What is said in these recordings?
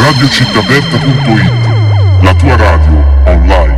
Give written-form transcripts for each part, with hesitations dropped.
radiocittaaperta.it, la tua radio online.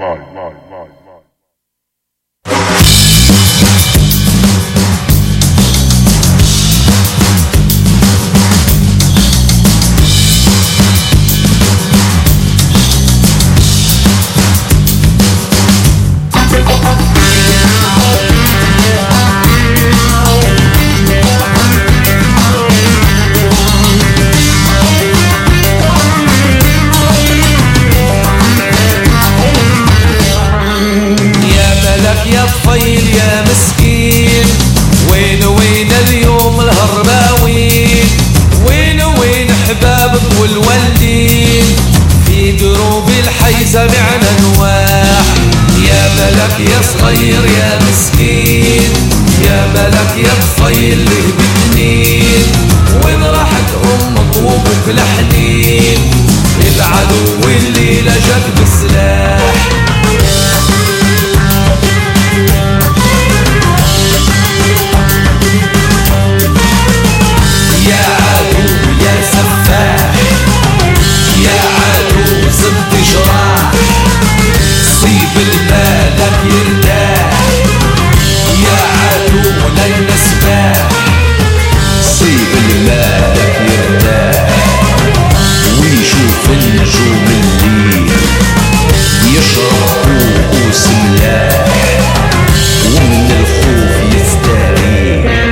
يا مسكين وين اليوم الهرباوين، وين حبابك والوالدين في دروب الحي سمعنا نواح. يا ملك يا صغير يا مسكين، يا ملك يا طفيل له بتنين، وين راحت امك وابوك الحنين، العدو اللي لجك بسلاح. يا عدو يا سفاح، يا عدو زبط جراح، صيب المالك يرتاح، يا عدو لنا سباح، صيب المالك يرتاح، ويشوف النجوم الليل يشرب كؤوس ملاح، ومن الخوف يستريح.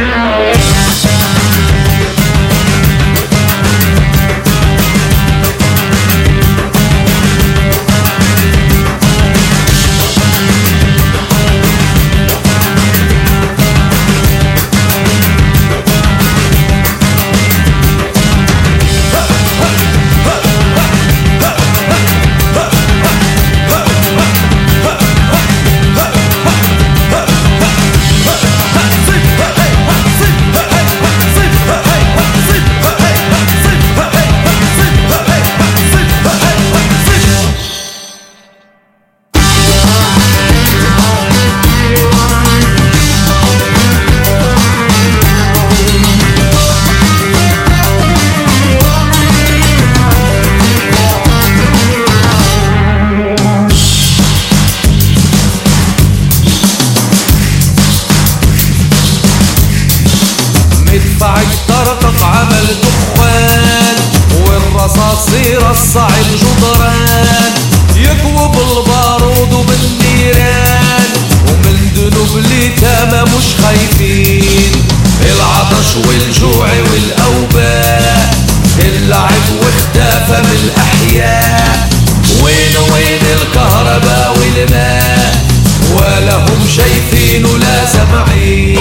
طرقف عمل دخان، والرصاص يرصع الجدران، يكوب البارود وبالنيران، ومن ذنوب اليتامى مش خايفين، العطش والجوع والاوباء، اللعب واختفى من الاحياء، وين الكهرباء والماء، ولا هم شايفين ولا سامعين.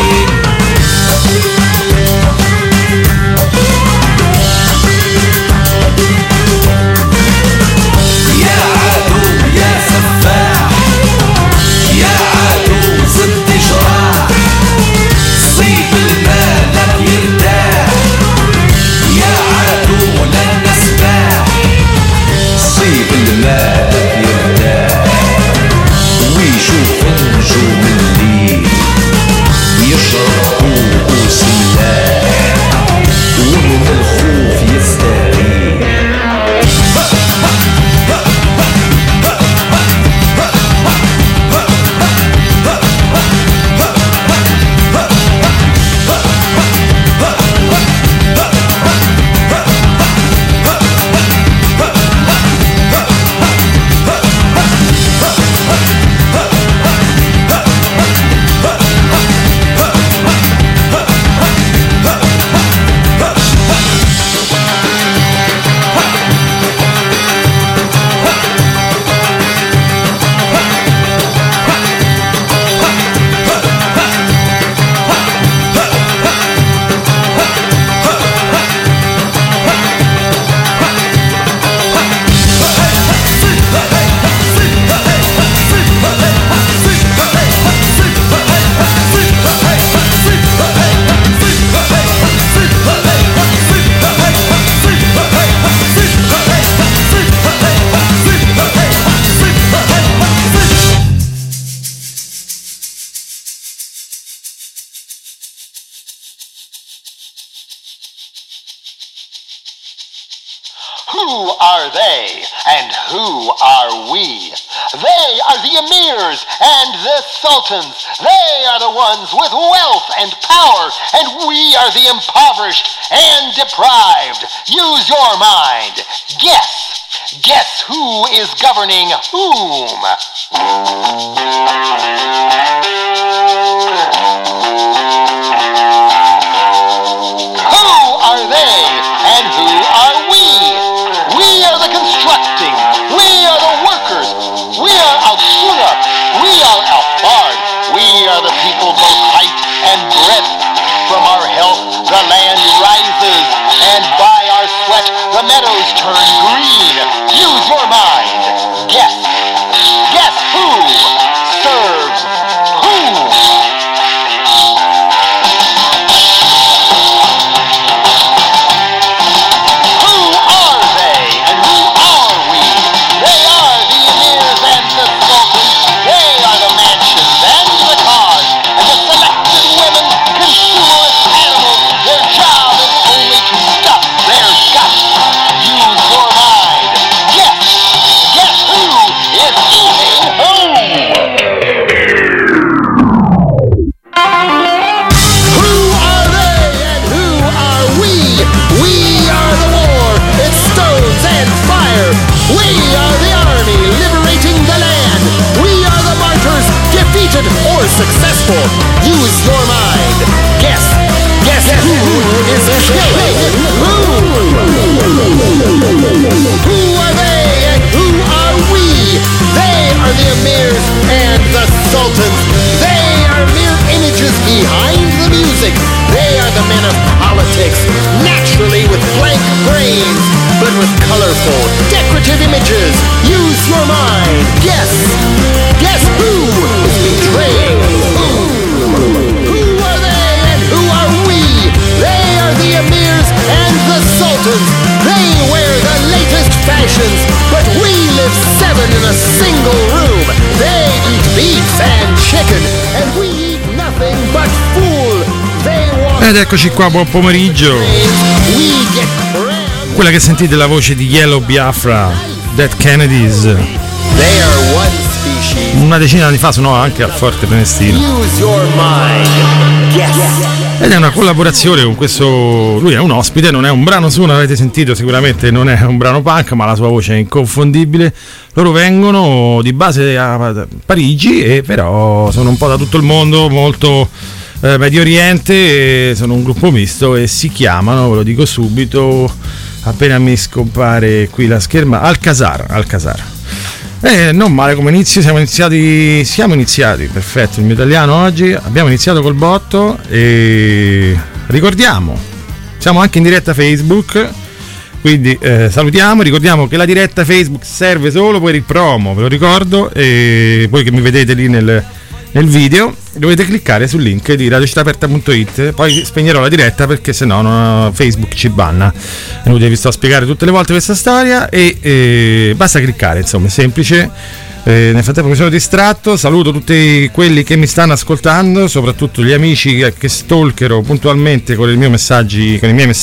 يا عدو يا سفاح، يا عدو زبط جراح، صيب المالك يرتاح، يا عدو لنا سباح، صيب المالك يرتاح، ويشوف النجوم الليل يشرب Who are they and who are we? They are the emirs and the sultans. They are the ones with wealth and power, and we are the impoverished and deprived. Use your mind. Guess. Guess who is governing whom? Who are they and who are we? We are the constructing. We are the workers. We are Al-Shura. We are Al-Fard. We are the people both height and breadth. From our health the land rises, and by our sweat the meadows turn green. Use your mind. Guess. Guess who serves whom? Or successful. Use your mind. Guess. Guess who is killing who? Who are they and who are we? They are the emirs and the sultans. They are mere images behind the music. They are the men of politics, naturally with blank brains, but with colorful, decorative images. Use your mind. Guess. Guess who is betraying who? Who are they and who are we? They are the emirs and the sultans. They wear the latest fashions, but we live 7 in a single room. They eat beef and chicken, and we eat nothing but fool. They walk. Ed eccoci qua, buon pomeriggio. Quella che sentite è la voce di Yellow Biafra, Dead Kennedys. They are one species. Una decina di anni fa suonò anche al Forte Prenestina. Use your mind. Yes. Ed è una collaborazione con questo. Lui è un ospite, non è un brano suo, l'avete sentito sicuramente, non è un brano punk, ma la sua voce è inconfondibile. Loro vengono di base a Parigi, e però sono un po' da tutto il mondo, molto Medio Oriente, sono un gruppo misto e si chiamano, ve lo dico subito, appena mi scompare qui la scherma, Alcazar. Non male come inizio, siamo iniziati, perfetto il mio italiano oggi, abbiamo iniziato col botto e ricordiamo, siamo anche in diretta Facebook, quindi salutiamo, ricordiamo che la diretta Facebook serve solo per il promo, ve lo ricordo, e voi che mi vedete lì nel video dovete cliccare sul link di radiocittaaperta.it, poi spegnerò la diretta perché sennò Facebook ci banna. Inutile, vi sto a spiegare tutte le volte questa storia e basta cliccare, insomma è semplice. Nel frattempo mi sono distratto, saluto tutti quelli che mi stanno ascoltando, soprattutto gli amici che stalkerò puntualmente con i miei messaggi con i miei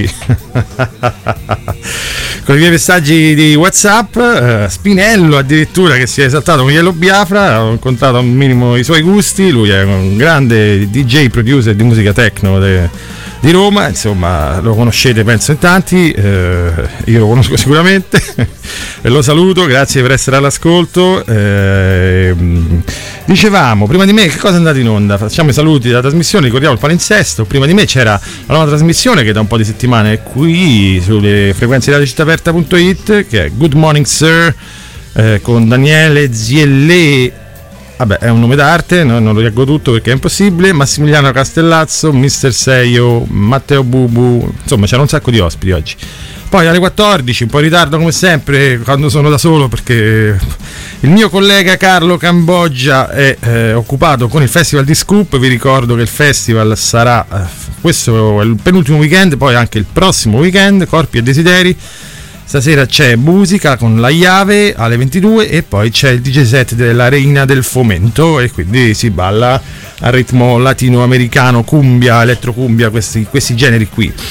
messaggi di WhatsApp. Spinello addirittura, che si è esaltato con Yellow Biafra, ho incontrato un minimo i suoi gusti, lui è un grande DJ producer di musica techno di Roma, insomma lo conoscete penso in tanti, io lo conosco sicuramente e lo saluto, grazie per essere all'ascolto. Dicevamo, prima di me che cosa è andato in onda? Facciamo i saluti della trasmissione, ricordiamo il palinsesto. Prima di me c'era la nuova trasmissione che da un po' di settimane è qui sulle frequenze di radiocittaaperta.it, che è Good Morning Sir, con Daniele Zielle. Vabbè, è un nome d'arte, non lo leggo tutto perché è impossibile. Massimiliano Castellazzo, Mister Seio, Matteo Bubu, insomma c'era un sacco di ospiti oggi. Poi alle 14, un po' in ritardo come sempre quando sono da solo, perché il mio collega Carlo Cambogia è occupato con il Festival di Scoop. Vi ricordo che il festival sarà, questo è il penultimo weekend, poi anche il prossimo weekend, Corpi e Desideri. Stasera c'è musica con la Iave alle 22 e poi c'è il DJ set della Reina del Fomento, e quindi si balla a ritmo latinoamericano, cumbia, elettrocumbia, questi generi qui.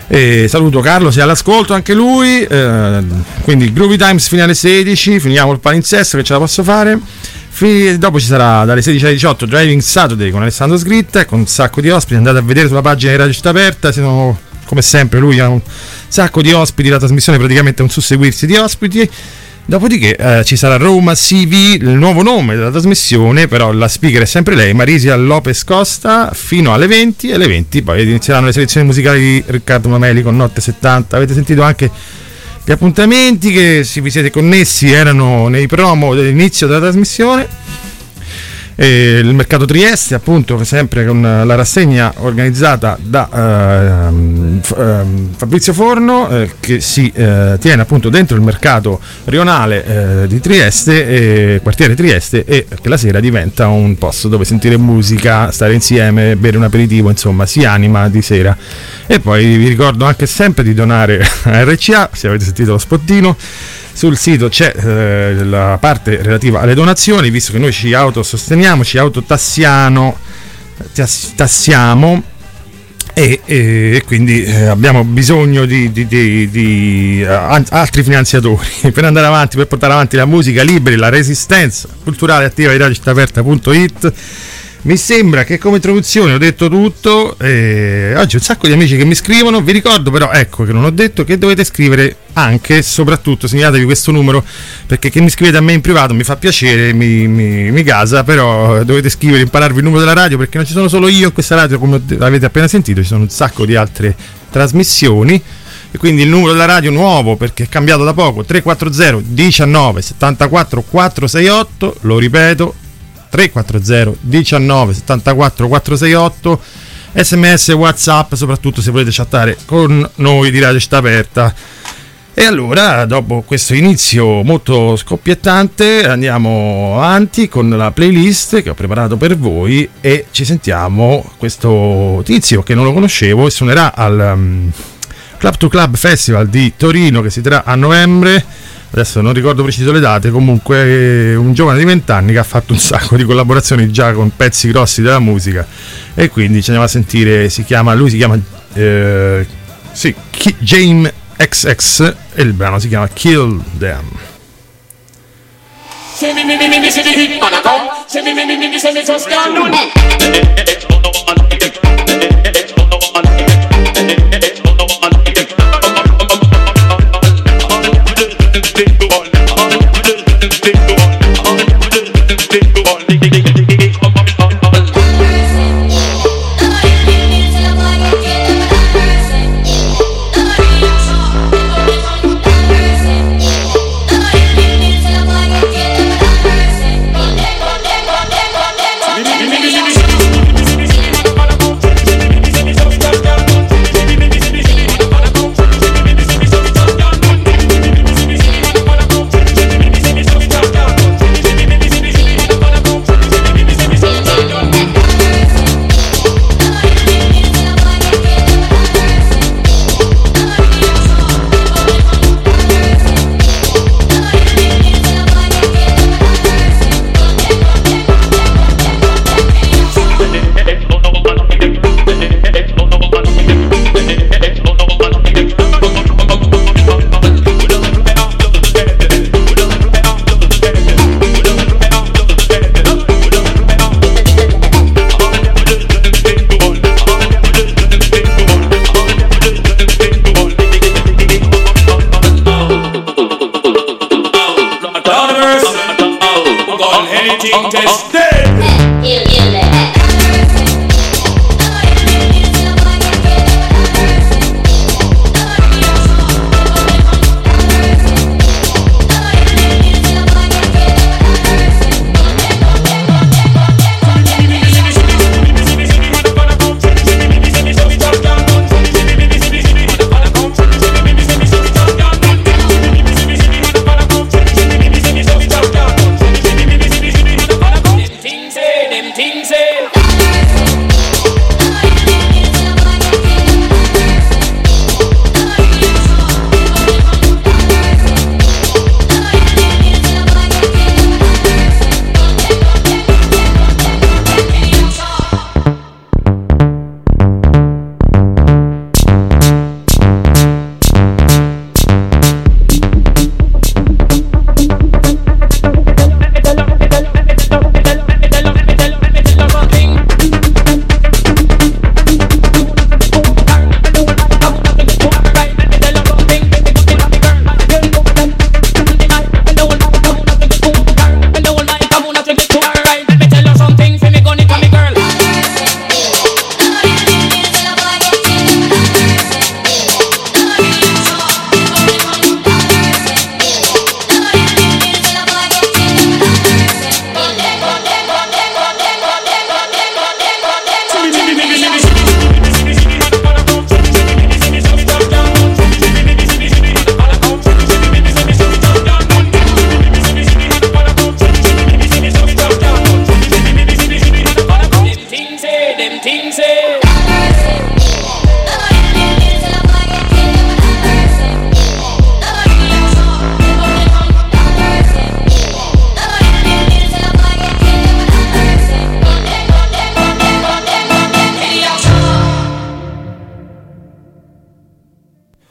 E saluto Carlo, se è all'ascolto anche lui. Quindi Groovy Times fino alle 16, finiamo il palinsesto che ce la posso fare. Dopo ci sarà dalle 16 alle 18 Driving Saturday con Alessandro Sgritta, con un sacco di ospiti. Andate a vedere sulla pagina di Radio Città Aperta, sono, come sempre lui ha un sacco di ospiti, la trasmissione praticamente è un susseguirsi di ospiti. Dopodiché ci sarà Roma CV, il nuovo nome della trasmissione, però la speaker è sempre lei, Marisia Lopez Costa, fino alle 20, e alle 20 poi inizieranno le selezioni musicali di Riccardo Mameli con Notte 70. Avete sentito anche gli appuntamenti che, se vi siete connessi, erano nei promo dell'inizio della trasmissione. Il mercato Trieste, appunto, sempre con la rassegna organizzata da Fabrizio Forno, che si tiene appunto dentro il mercato rionale di Trieste, quartiere Trieste, e che la sera diventa un posto dove sentire musica, stare insieme, bere un aperitivo, insomma si anima di sera. E poi vi ricordo anche sempre di donare a RCA, se avete sentito lo spottino. Sul sito c'è la parte relativa alle donazioni, visto che noi ci autososteniamo, ci autotassiamo e quindi abbiamo bisogno di altri finanziatori per andare avanti, per portare avanti la musica libera, la resistenza culturale attiva di RadioCittAperta.it. Mi sembra che come introduzione ho detto tutto. Oggi un sacco di amici che mi scrivono. Vi ricordo però, ecco, che non ho detto, che dovete scrivere anche, soprattutto segnatevi questo numero, perché che mi scrivete a me in privato mi fa piacere, mi gasa, però dovete scrivere, impararvi il numero della radio, perché non ci sono solo io in questa radio, come avete appena sentito, ci sono un sacco di altre trasmissioni. E quindi il numero della radio nuovo, perché è cambiato da poco, 340 19 74 468, lo ripeto, 340 19 74 468, sms, whatsapp, soprattutto se volete chattare con noi di Radio Città Aperta. E allora, dopo questo inizio molto scoppiettante, andiamo avanti con la playlist che ho preparato per voi, e ci sentiamo questo tizio che non lo conoscevo e suonerà al Club to Club Festival di Torino, che si terrà a novembre. Adesso non ricordo preciso le date, comunque un giovane di 20 anni che ha fatto un sacco di collaborazioni già con pezzi grossi della musica, e quindi ci andiamo a sentire. Lui si chiama James XX e il brano si chiama Kill Them.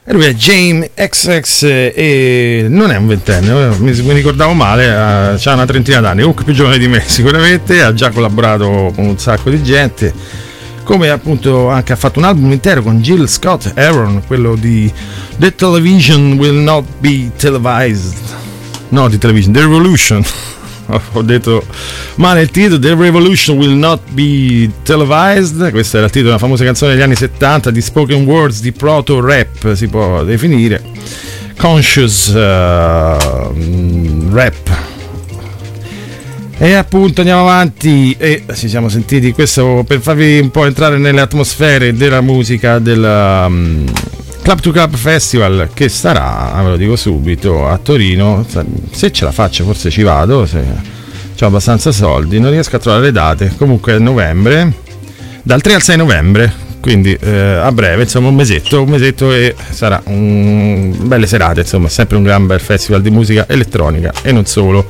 E lui è James XX e non è un ventenne, mi ricordavo male, ha una trentina d'anni, comunque più giovane di me sicuramente, ha già collaborato con un sacco di gente, come appunto anche ha fatto un album intero con Jill Scott Heron, quello di The Television Will Not Be Televised, no, di Television, The Revolution. Ho detto male il titolo, The Revolution Will Not Be Televised. Questo era il titolo di una famosa canzone degli anni 70 di spoken words, di proto rap si può definire, conscious rap. E appunto andiamo avanti e ci siamo sentiti questo per farvi un po' entrare nelle atmosfere della musica del Club to Club Festival, che sarà, ve lo dico subito, a Torino. Se ce la faccio forse ci vado, se ho abbastanza soldi, non riesco a trovare le date, comunque è novembre, dal 3 al 6 novembre, quindi a breve, insomma un mesetto e sarà belle serate, insomma sempre un gran bel festival di musica elettronica e non solo.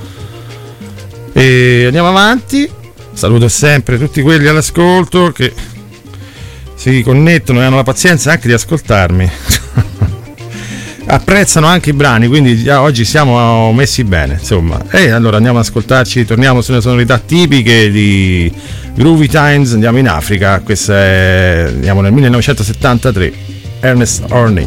E andiamo avanti, saluto sempre tutti quelli all'ascolto che si connettono e hanno la pazienza anche di ascoltarmi. Apprezzano anche i brani, quindi già oggi siamo messi bene, insomma. E allora andiamo ad ascoltarci, torniamo sulle sonorità tipiche di Groovy Times, andiamo in Africa, andiamo nel 1973, Ernest Orney.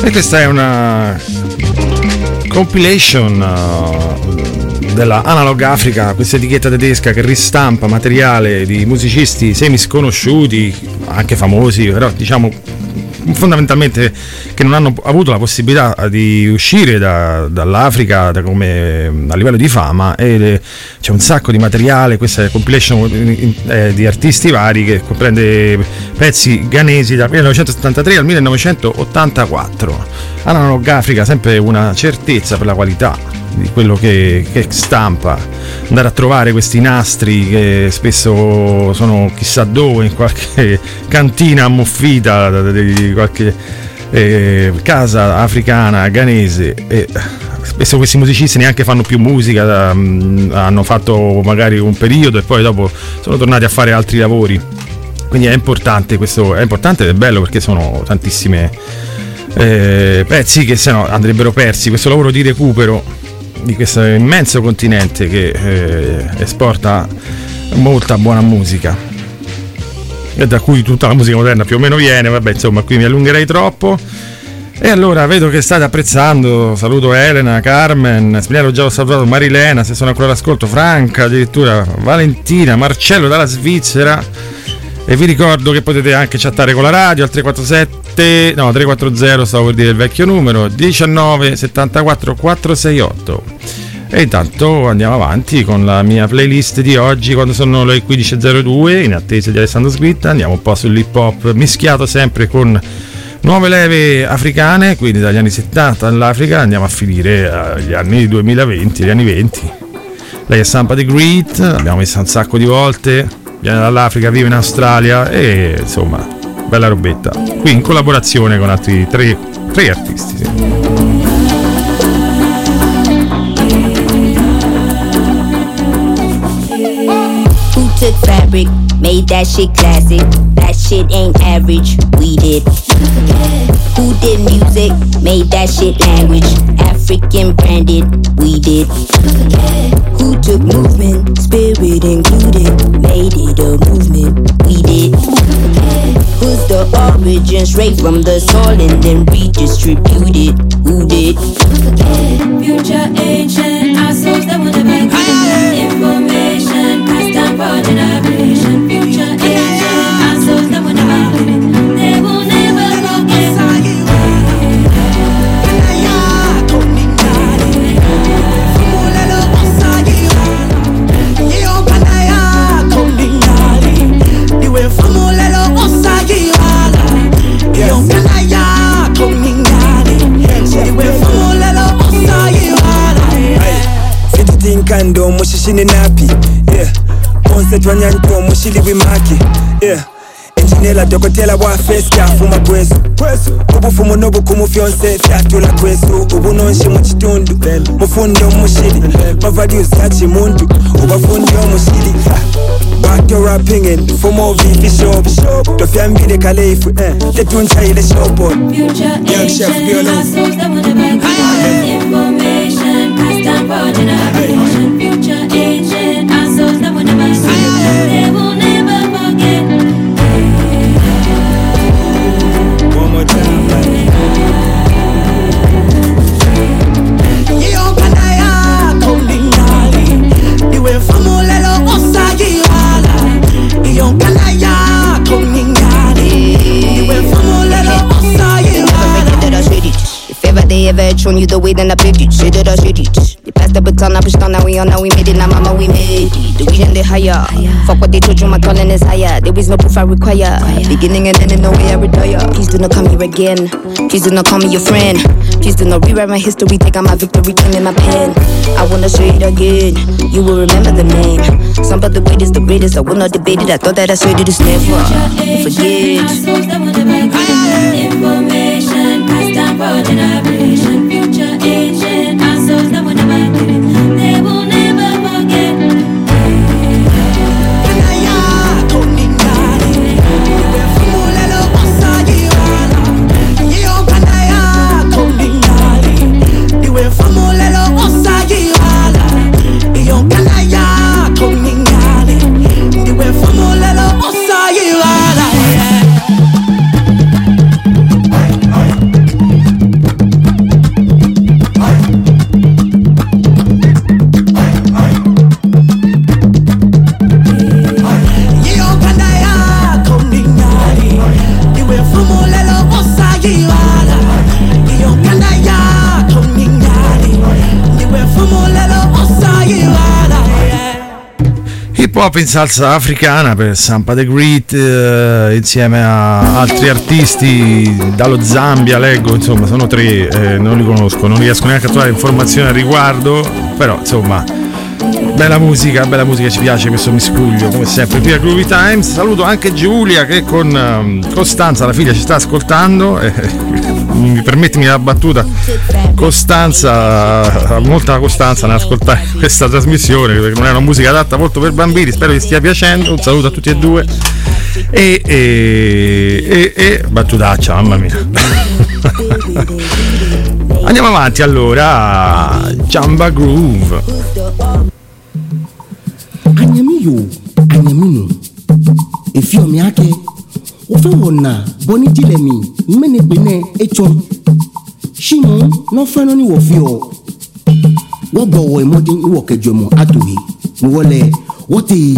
E questa è una compilation della Analog Africa, questa etichetta tedesca che ristampa materiale di musicisti semi sconosciuti, anche famosi, però diciamo fondamentalmente che non hanno avuto la possibilità di uscire dall'Africa come a livello di fama, e c'è un sacco di materiale. Questa è compilation di artisti vari che comprende pezzi ghanesi dal 1973 al 1984. Analog Africa, sempre una certezza per la qualità di quello che stampa, andare a trovare questi nastri che spesso sono chissà dove, in qualche cantina ammuffita di qualche casa africana, ghanese, e spesso questi musicisti neanche fanno più musica, hanno fatto magari un periodo e poi dopo sono tornati a fare altri lavori, quindi è importante questo, è importante ed è bello perché sono tantissime pezzi che se no andrebbero persi. Questo lavoro di recupero di questo immenso continente che esporta molta buona musica e da cui tutta la musica moderna più o meno viene. Vabbè, insomma, qui mi allungherei troppo. E allora vedo che state apprezzando. Saluto Elena, Carmen, Spinello, già ho salutato, Marilena, se sono ancora all'ascolto, Franca, addirittura Valentina, Marcello dalla Svizzera. E vi ricordo che potete anche chattare con la radio al 340, stavo per dire il vecchio numero, 19 74 468. E intanto andiamo avanti con la mia playlist di oggi, quando sono le 15.02, in attesa di Alessandro Sguitta. Andiamo un po' sull'hip hop mischiato sempre con nuove leve africane, quindi dagli anni 70 all'Africa andiamo a finire agli anni 2020, gli anni 20. Lei è Sampa di Greet, l'abbiamo messa un sacco di volte, viene dall'Africa, vive in Australia e insomma bella robetta, qui in collaborazione con altri tre artisti, sì. Who took fabric, made that shit classic? That shit ain't average, we did. Who did music, made that shit language? African branded, we did. Who took movement, spirit included, made it a movement, we did. Who's the origin, straight from the soil and then redistributed, who did? Future ancient, our souls that will never get information, passed down for generation. Future ancient, our souls that will never get it, they will never forget. Kando mushishini napi, yeah. Onse twanyanto mushili wimaki, yeah. Engineer dokotela wa face kyafuma kwesu ubufumu n'obukumu fyonse fyatula kwesu ubunonshi mu kitundu mufundo mushili mavalues yakimuntu ubafundi omushili back your rapping in for more VP shop tofyambire kaleifu tetunchaile shopo young chef Our souls that will never get information, passed down for generation. Future ancient, our souls that will never get it, they will never forget. One more time, Iyo kanaya kombingali iwe famulelo osagiwala. Iyo kanaya kombingali iwe famulelo osagiwala. If ever they ever had shown you the way, then I played it. Shit that I said it. They passed the baton, I pushed on, now we on, now we made it. Now mama, we made it. The vision they higher. Fuck what they told you, my calling is higher. There is no proof I require. Beginning and ending, no way I retire. Please do not call me again. Please do not call me your friend. Please do not rewrite my history, take out my victory, claim in my pen. I wanna say it again. You will remember the name. Some of the greatest, I will not debate it. I thought that I said it is never. Forget. Our souls that will never get information, passed down for generation. Future ancient, our souls that will never get it, they will never forget. Kanaya kombingali iwe famulelo osagiwala. Iyo kanaya kombingali iwe famulelo osagiwala. Iyo kanaya kombingali iwe famulelo osagiwala. pop in salsa africana per Sampa the Great, insieme a altri artisti dallo Zambia, leggo, insomma sono 3, non li conosco, non riesco neanche a trovare informazioni al riguardo, però insomma bella musica, ci piace questo miscuglio come sempre qui a Groovy Times. Saluto anche Giulia che con Costanza, la figlia, ci sta ascoltando, permettimi la battuta, Costanza ha molta costanza nell'ascoltare questa trasmissione perché non è una musica adatta molto per bambini, spero vi stia piacendo. Un saluto a tutti e due e battutaccia, mamma mia. Andiamo avanti allora, Jamba Groove. Anyamino efiomi ake ofe wona boni dilemi mene bene echon shimo no feno ni wofio wo gbowo imodin iwo kejomo atohi ni wole woti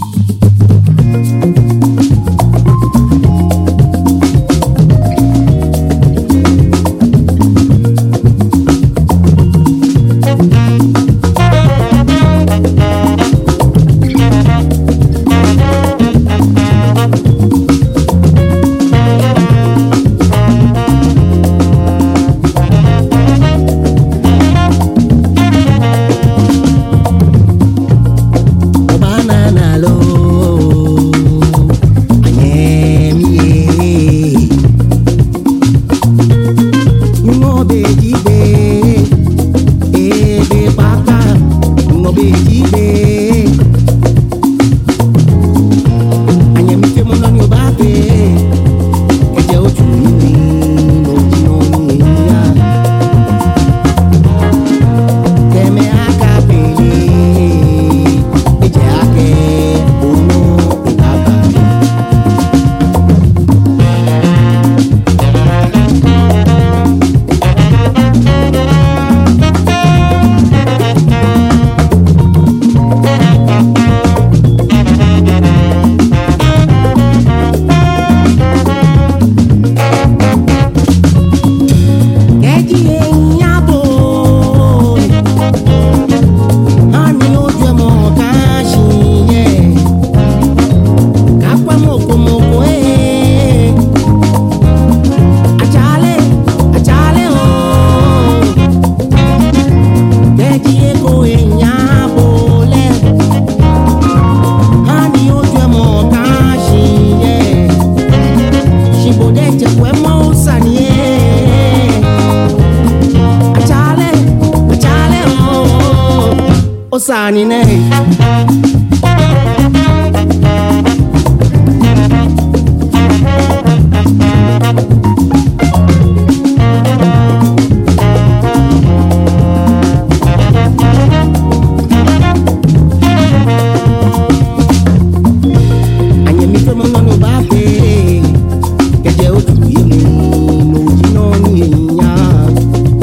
Osani ne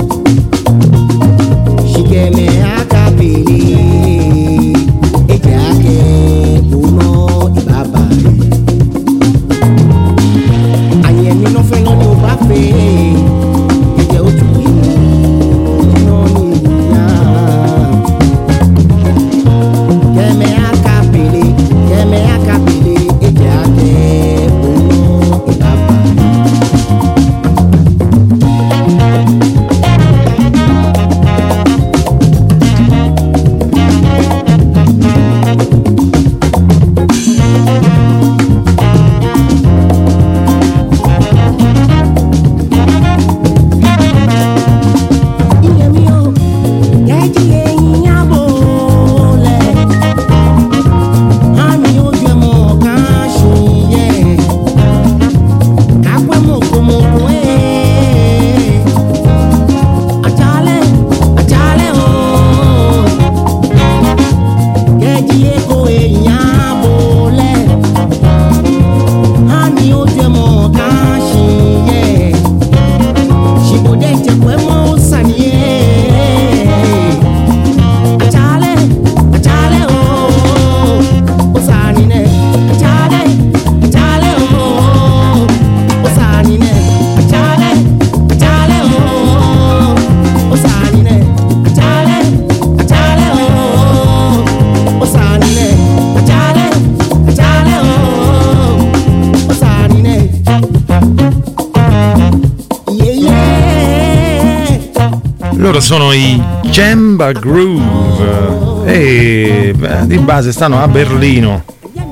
She gave me a copy. loro sono i Jamba Groove e di base stanno a Berlino.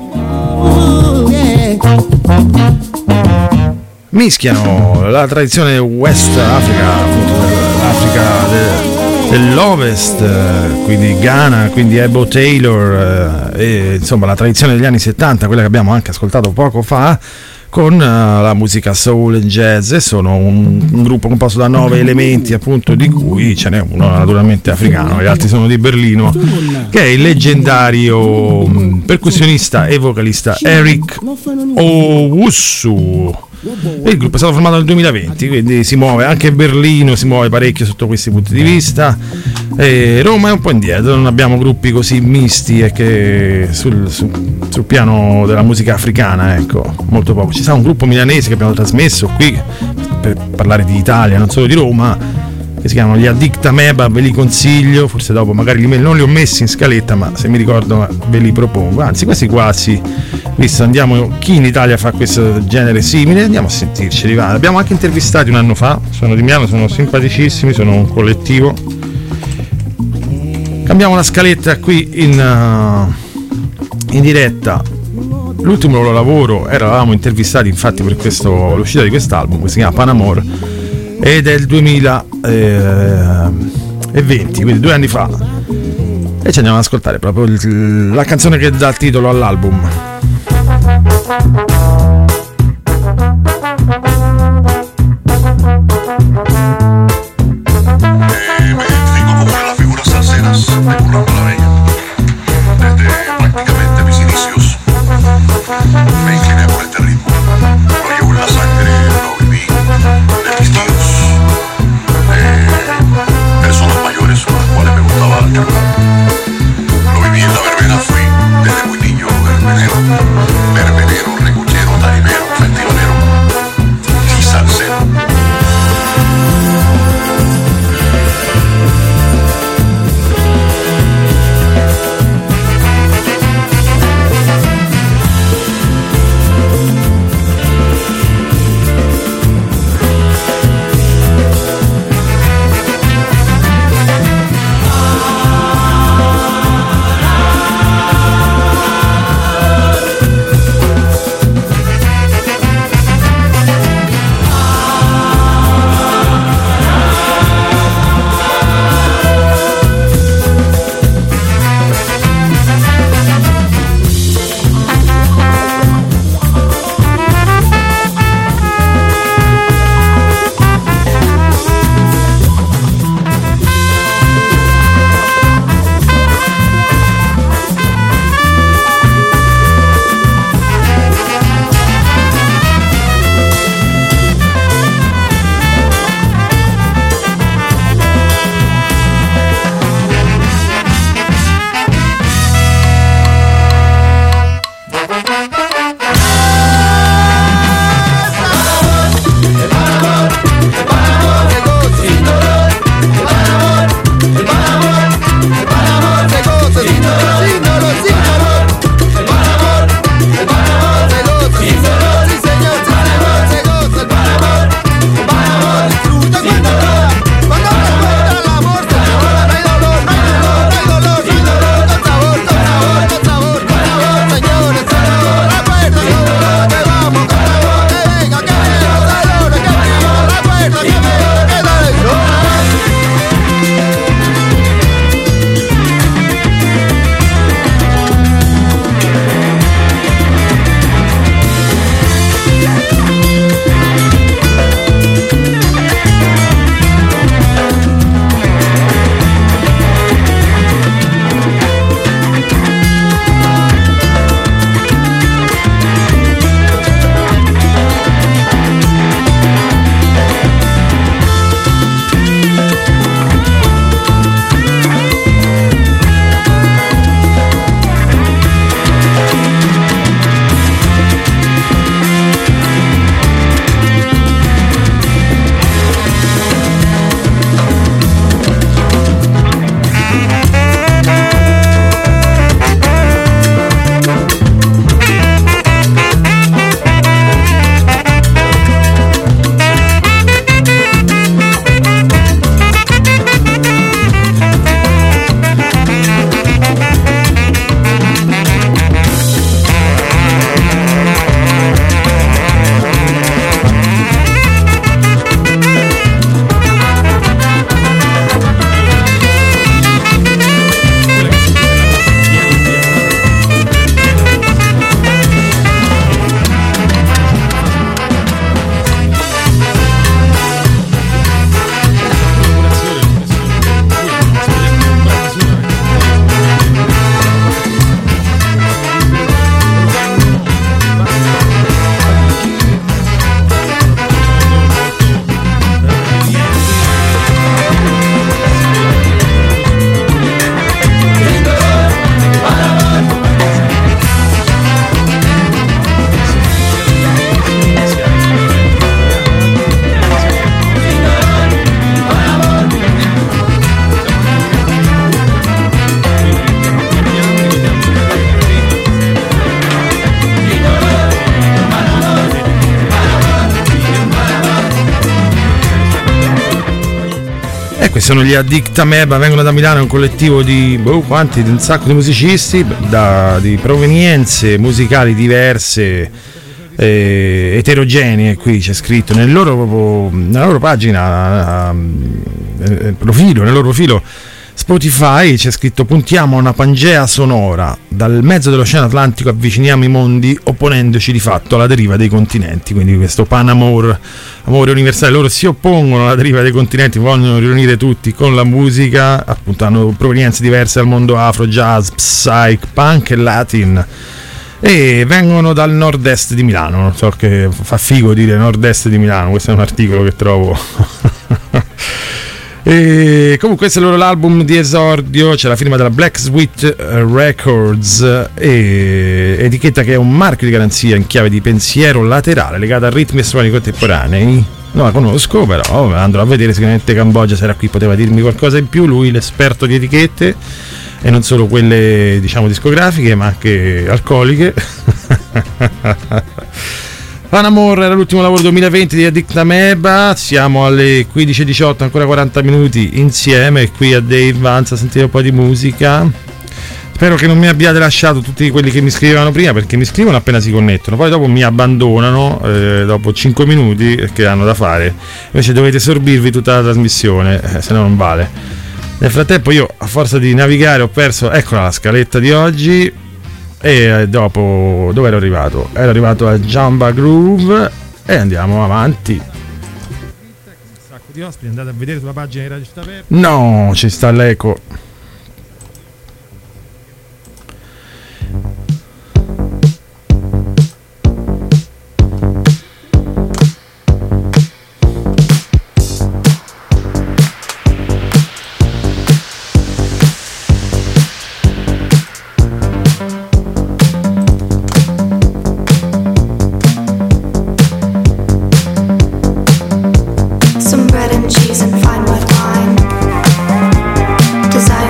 Mischiano la tradizione West Africa, appunto l'Africa dell'Ovest, quindi Ghana, quindi Ebo Taylor, e insomma la tradizione degli anni 70, quella che abbiamo anche ascoltato poco fa, con la musica soul e jazz. E sono un gruppo composto da 9 elementi, appunto, di cui ce n'è uno naturalmente africano, gli altri sono di Berlino, che è il leggendario percussionista e vocalista Eric Owusu. Il gruppo è stato formato nel 2020, quindi si muove anche Berlino, si muove parecchio sotto questi punti di vista. E Roma è un po' indietro, non abbiamo gruppi così misti e che sul piano della musica africana, ecco, molto poco. Ci sta un gruppo milanese che abbiamo trasmesso qui per parlare di Italia, non solo di Roma, che si chiamano gli Addicta Meba, ve li consiglio, forse dopo magari non li ho messi in scaletta, ma se mi ricordo ve li propongo. Anzi, questi quasi, visto andiamo, chi in Italia fa questo genere simile, andiamo a sentirci. Abbiamo anche intervistati un anno fa, sono di Milano, sono simpaticissimi, sono un collettivo. Cambiamo la scaletta qui in diretta. L'ultimo loro lavoro eravamo intervistati infatti per l'uscita di quest'album, che si chiama Panamor, ed è il 2020, quindi 2 anni fa, e ci andiamo ad ascoltare proprio la canzone che dà il titolo all'album. Me identifico como una de las figuras salseras de Currando la Bella. Desde prácticamente mis inicios me incliné por este ritmo. Lo llevo en la sangre, lo viví de mis tíos, de personas mayores con las cuales me gustaba charlar. Lo viví en la verbena, fui desde muy niño verbenero, recuché. Questi sono gli Addict Ameba, vengono da Milano, è un collettivo di quanti? Di un sacco di musicisti di provenienze musicali diverse, eterogenee. Qui c'è scritto nella loro pagina, nel loro profilo Spotify c'è scritto: puntiamo a una Pangea sonora, dal mezzo dell'Oceano Atlantico avviciniamo i mondi opponendoci di fatto alla deriva dei continenti. Quindi questo amore universale, loro si oppongono alla deriva dei continenti, vogliono riunire tutti con la musica, appunto hanno provenienze diverse dal mondo afro, jazz, psych, punk e latin, e vengono dal nord-est di Milano. Non so, che fa figo dire nord-est di Milano, questo è un articolo che trovo. E comunque questo è il loro album di esordio, c'è la firma della Black Sweet Records, etichetta che è un marchio di garanzia in chiave di pensiero laterale legata a ritmi e suoni contemporanei. Non la conosco, però andrò a vedere. Sicuramente Cambogia, se era qui, poteva dirmi qualcosa in più, lui l'esperto di etichette, e non solo quelle diciamo discografiche ma anche alcoliche. Panamore era l'ultimo lavoro 2020 di Addict Ameba. Siamo alle 15:18, ancora 40 minuti insieme qui a Dave Vance a sentire un po' di musica. Spero che non mi abbiate lasciato tutti quelli che mi scrivevano prima, perché mi scrivono appena si connettono, poi dopo mi abbandonano dopo 5 minuti perché hanno da fare. Invece dovete sorbirvi tutta la trasmissione, se no non vale. Nel frattempo io, a forza di navigare, ho perso, eccola la scaletta di oggi. E dopo dove ero arrivato? Ero arrivato a Jamba Groove e andiamo avanti. Un sacco di ospiti, andate a vedere sulla pagina di Radio Città Aperta. No, ci sta l'eco. Some bread and cheese and fine white wine. Desire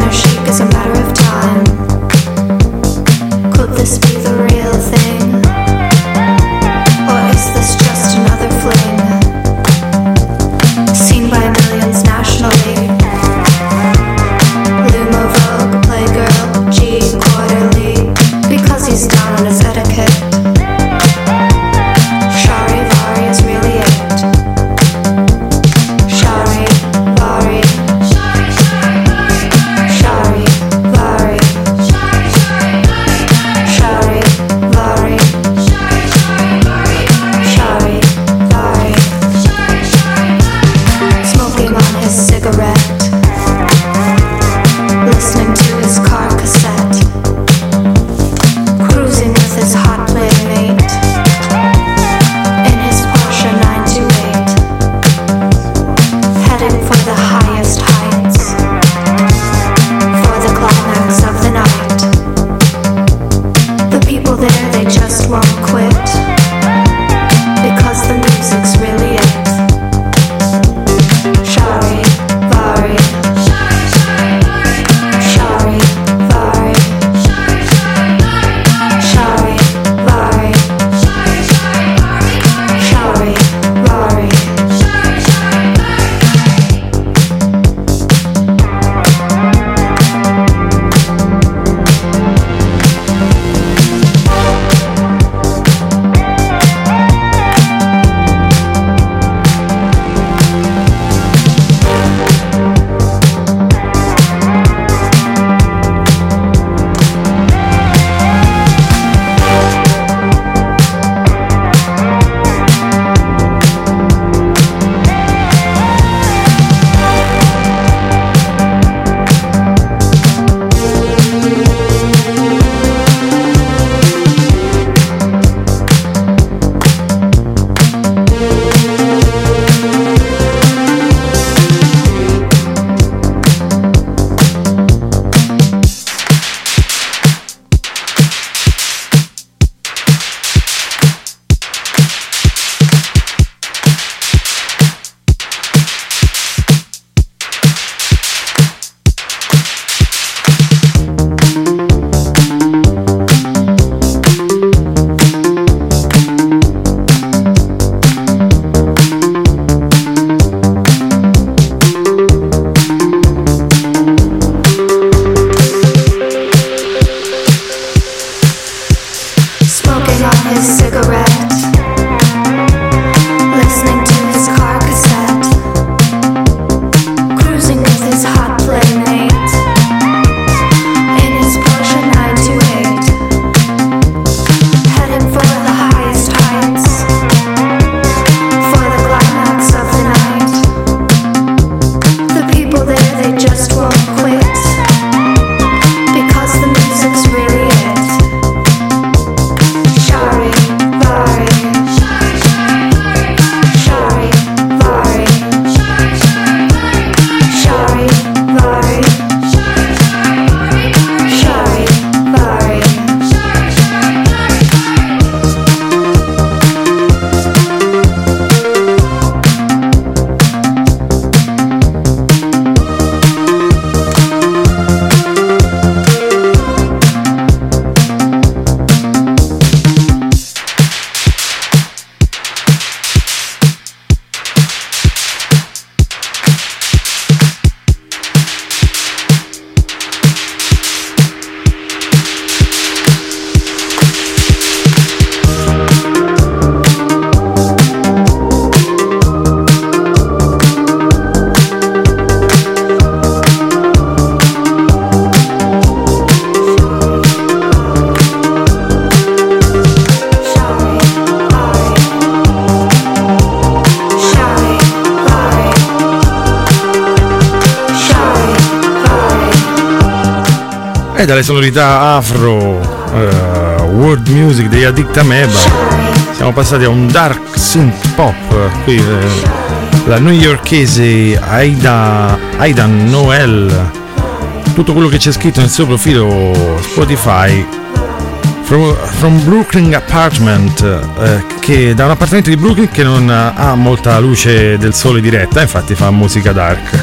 dalle sonorità afro, world music degli Addict Ameba, siamo passati a un dark synth pop. Qui la newyorkese Aidan Noel, tutto quello che c'è scritto nel suo profilo Spotify, from Brooklyn Apartment, che da un appartamento di Brooklyn che non ha molta luce del sole diretta, infatti fa musica dark.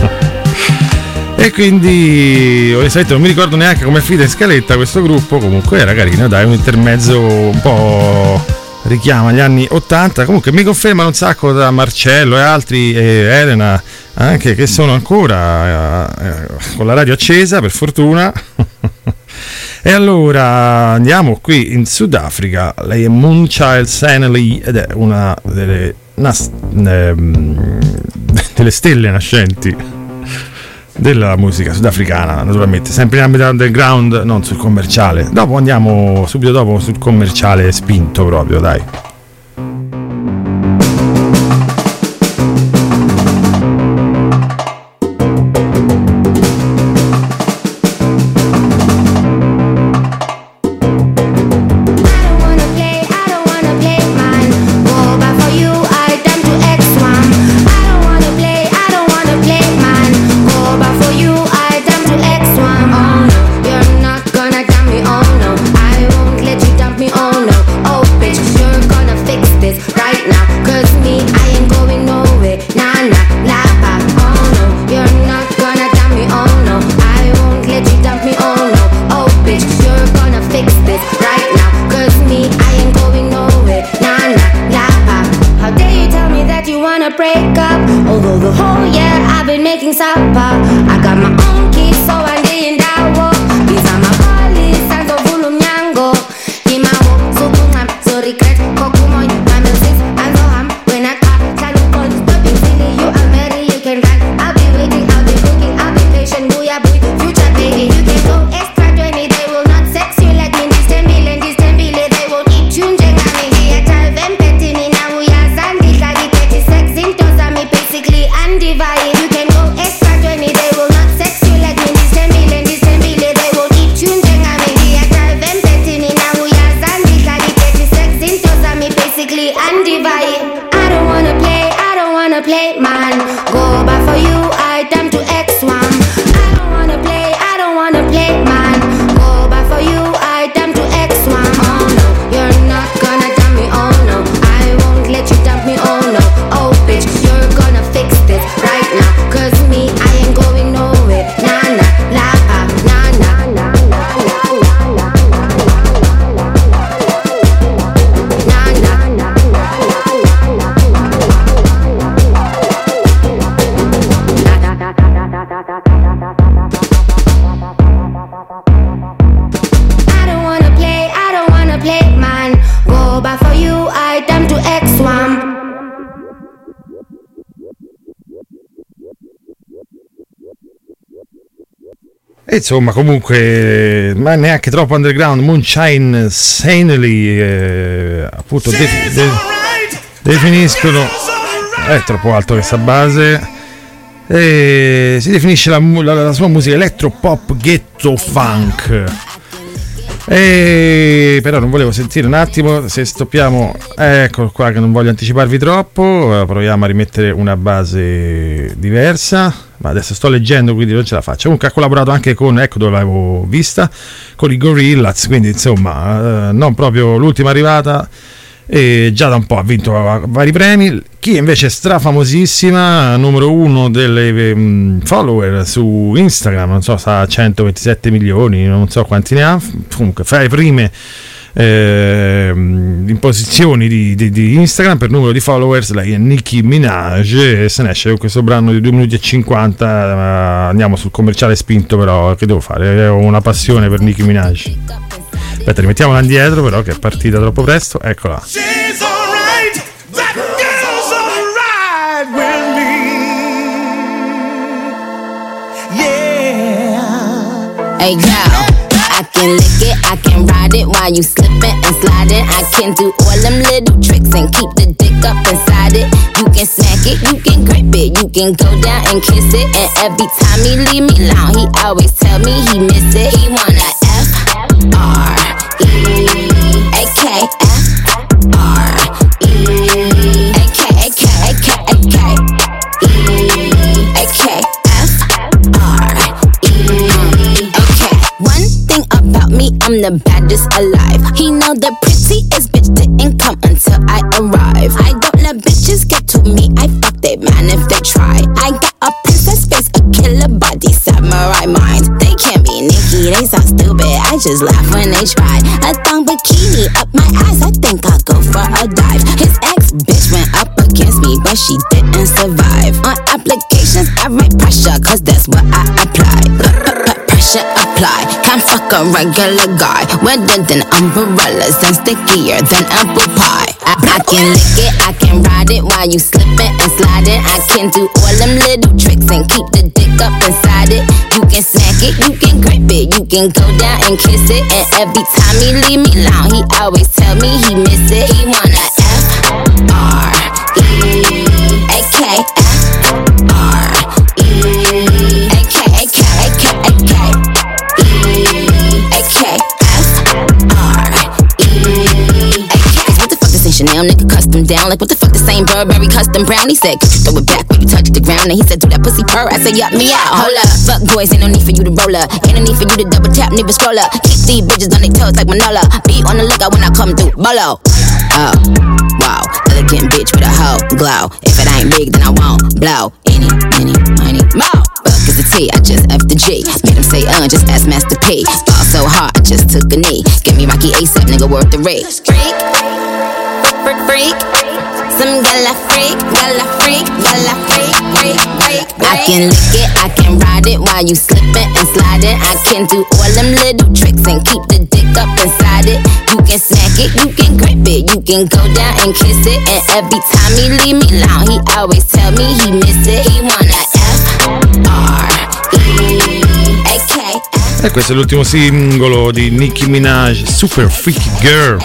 E quindi onestamente non mi ricordo neanche come è finita in scaletta questo gruppo, comunque era carino, dai, un intermezzo un po' richiama gli anni 80. Comunque mi confermano un sacco da Marcello e altri, e Elena anche, che sono ancora con la radio accesa, per fortuna. E allora andiamo qui in Sudafrica. Lei è Moonchild Sanley ed è una delle stelle nascenti della musica sudafricana, naturalmente sempre in ambito underground, non sul commerciale. Dopo andiamo subito dopo sul commerciale spinto proprio, dai. Insomma, comunque, ma neanche troppo underground. Moonchild Sanley, appunto, definiscono. È troppo alto questa base. Si definisce la sua musica electropop ghetto funk. Però non volevo sentire un attimo, se stoppiamo, eccolo qua, che non voglio anticiparvi troppo. Proviamo a rimettere una base diversa, ma adesso sto leggendo, quindi non ce la faccio. Comunque ha collaborato anche con, ecco dove l'avevo vista, con i Gorillaz, quindi insomma non proprio l'ultima arrivata, e già da un po' ha vinto vari premi. Chi invece è strafamosissima, numero 1 delle follower su Instagram, non so, sta a 127 milioni, non so quanti ne ha, comunque fra le prime in posizioni di Instagram per numero di followers. Lei è Nicki Minaj e se ne esce con questo brano di 2 minuti e 50. Andiamo sul commerciale spinto, però che devo fare? Ho una passione per Nicki Minaj. Aspetta, rimettiamola indietro però, che è partita troppo presto. Eccola. Hey girl, I can lick it, I can ride it while you slipping and sliding. I can do all them little tricks and keep the dick up inside it. You can smack it, you can grip it, you can go down and kiss it. And every time he leave me alone, he always tell me he miss it. He wanna I'm the baddest alive. He know the prettiest bitch didn't come until I arrive. I don't let bitches get to me, I fuck they man if they try. I got a princess face, a killer body, samurai mind. They can't be Nicki, they so stupid, I just laugh when they try. A thong bikini up my ass, I think I'll go for a dive. His ex bitch went up against me, but she didn't survive. On applications, I write pressure, cause that's what I apply. Pressure apply, can't fuck a regular guy. Wetter than umbrellas and stickier than apple pie. I can lick it, I can ride it while you slipping and sliding. I can do all them little tricks and keep the dick up inside it. You can smack it, you can grip it, you can go down and kiss it. And every time he leave me alone, he always tell me he miss it. He wanna F-R-E-A-K-F-R-E-A-K-A-K. Chanel nigga custom down. Like what the fuck, the same Burberry custom brown. He said, could you throw it back when you touch the ground? And he said, do that pussy purr. I said, yup, me out. Hold up, fuck boys, ain't no need for you to roll up. Ain't no need for you to double tap, need to scroll up. Keep these bitches on their toes like Manola. Be on the lookout when I come through, bolo. Oh, wow, elegant bitch with a hoe glow. If it ain't big, then I won't blow. Any, money, more. Fuck is the T, I just F the G. Made him say, just ask Master P. Fall so hard, I just took a knee. Give me Rocky ASAP, nigga, worth the rate. Freak, some gala freak, freak. I can lick it, I can ride it while you slipping and sliding. I can do all them little tricks and keep the dick up inside it. You can smack it, you can grip it, you can go down and kiss it. And every time he leave me alone, he always tell me he miss it. He wanna F-R-E-A-K. E questo è l'ultimo singolo di Nicki Minaj, Super Freaky Girl.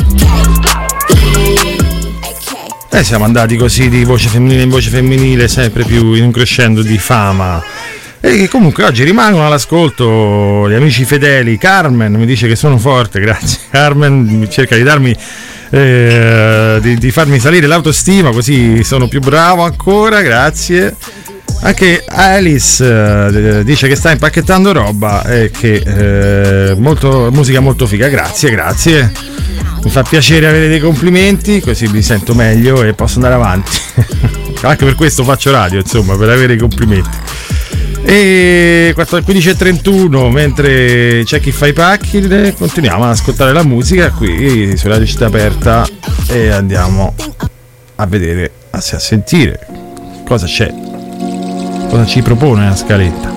Siamo andati così di voce femminile in voce femminile, sempre più in un crescendo di fama. E che comunque oggi rimangono all'ascolto gli amici fedeli. Carmen mi dice che sono forte, grazie. Carmen cerca di darmi di farmi salire l'autostima, così sono più bravo ancora, grazie. Anche Alice dice che sta impacchettando roba e che musica molto figa, grazie. Mi fa piacere avere dei complimenti, così mi sento meglio e posso andare avanti. Anche per questo faccio radio, insomma, per avere i complimenti. E 15:31, mentre c'è chi fa i pacchi, continuiamo ad ascoltare la musica qui su Radio Città Aperta e andiamo a vedere, a sentire cosa c'è, cosa ci propone la scaletta.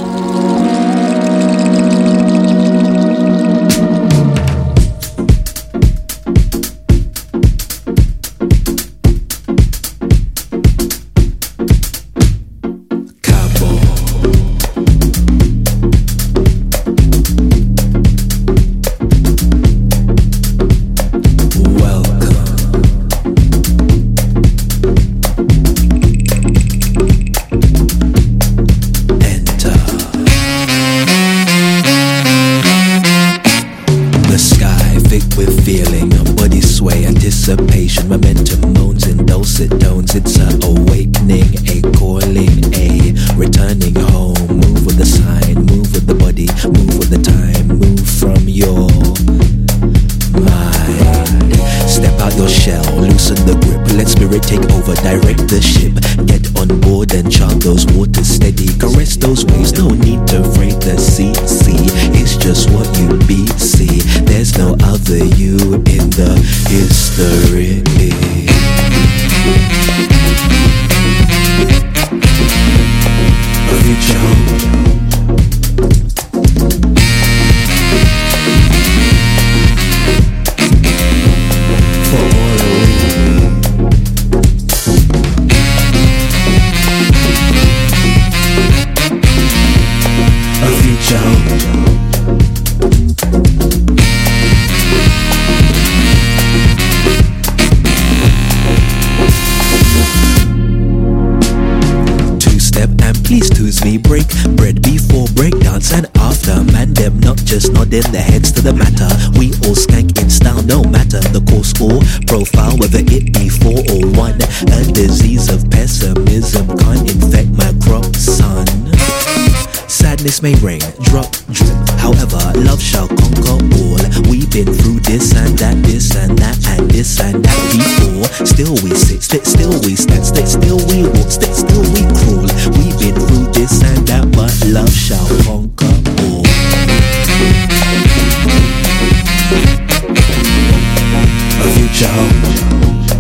breakdance and after. Man, them not just nodding their heads to the matter. We all skank in style, no matter the course or profile, whether it be 4 or 1. A disease of pessimism can't infect my crop, son. Sadness may rain, drop, drip. However, love shall conquer all. We've been through this and that, this and that, and this and that before. Still we sit, still we stand, still we walk, still we crawl. We've been through this and that, but love shall conquer all. A future home.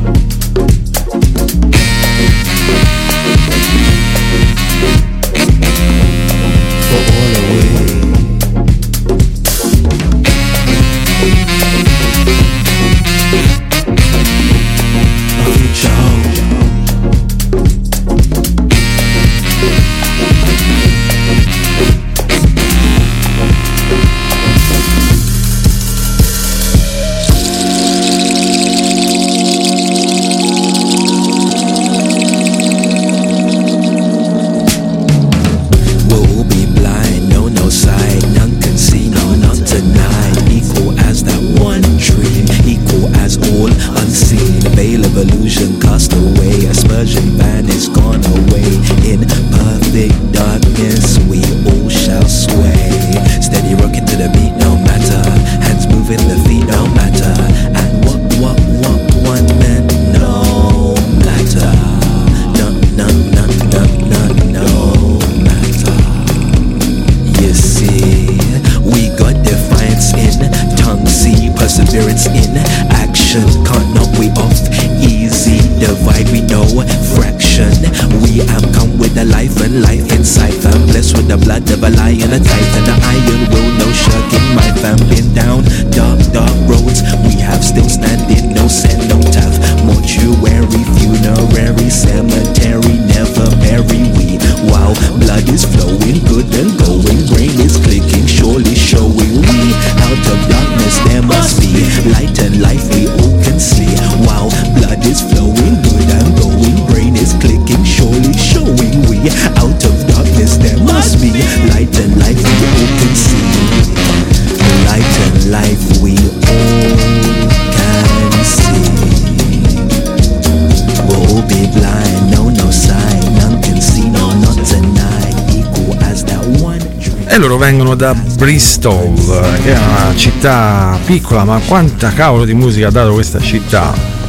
E loro vengono da Bristol, che è una città piccola, ma quanta cavolo di musica ha dato questa città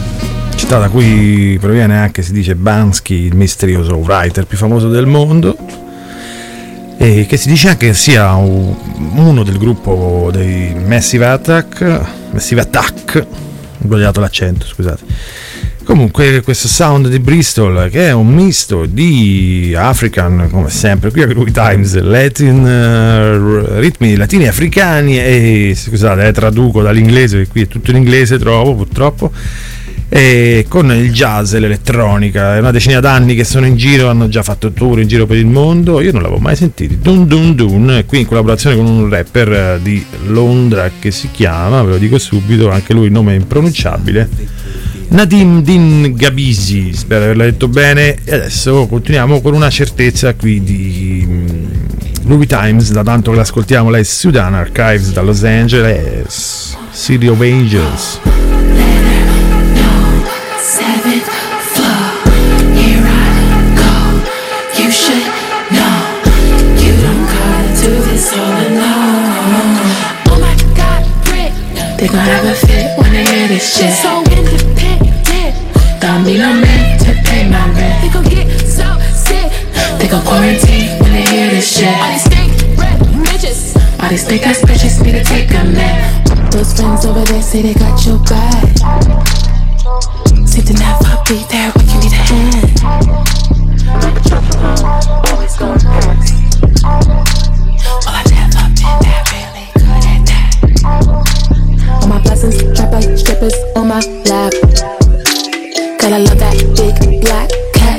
da cui proviene anche, si dice, Bansky, il misterioso writer più famoso del mondo, e che si dice anche sia uno del gruppo dei Massive Attack, ho sbagliato l'accento, scusate. Comunque questo sound di Bristol, che è un misto di African, come sempre qui a Groovy Times, Latin, ritmi latini africani e, scusate, traduco dall'inglese, perché qui è tutto in inglese, trovo, purtroppo, e con il jazz e l'elettronica. È una decina d'anni che sono in giro, hanno già fatto tour in giro per il mondo, io non l'avevo mai sentito. Dun Dun Dun, qui in collaborazione con un rapper di Londra che si chiama, ve lo dico subito, anche lui nome impronunciabile, Nadim Din Gabisi, spero di averla detto bene. E adesso continuiamo con una certezza qui di Groovy Times, da tanto che l'ascoltiamo, lei è Sudan Archives da Los Angeles, City of Angels. They gon' have a fit when they hear this shit. So independent. Don't need no man to pay my rent. They gon' get so sick. They gon' quarantine when they hear this shit. All these stink red bitches. All these stink ass bitches need to take a nap. Those friends over there say they got your back. Seem to never be there when you need a hand. Always gon' hurt. Well, I never been that really good at that. All my blessings, trap like strippers on my lap. Gotta love that big black cat.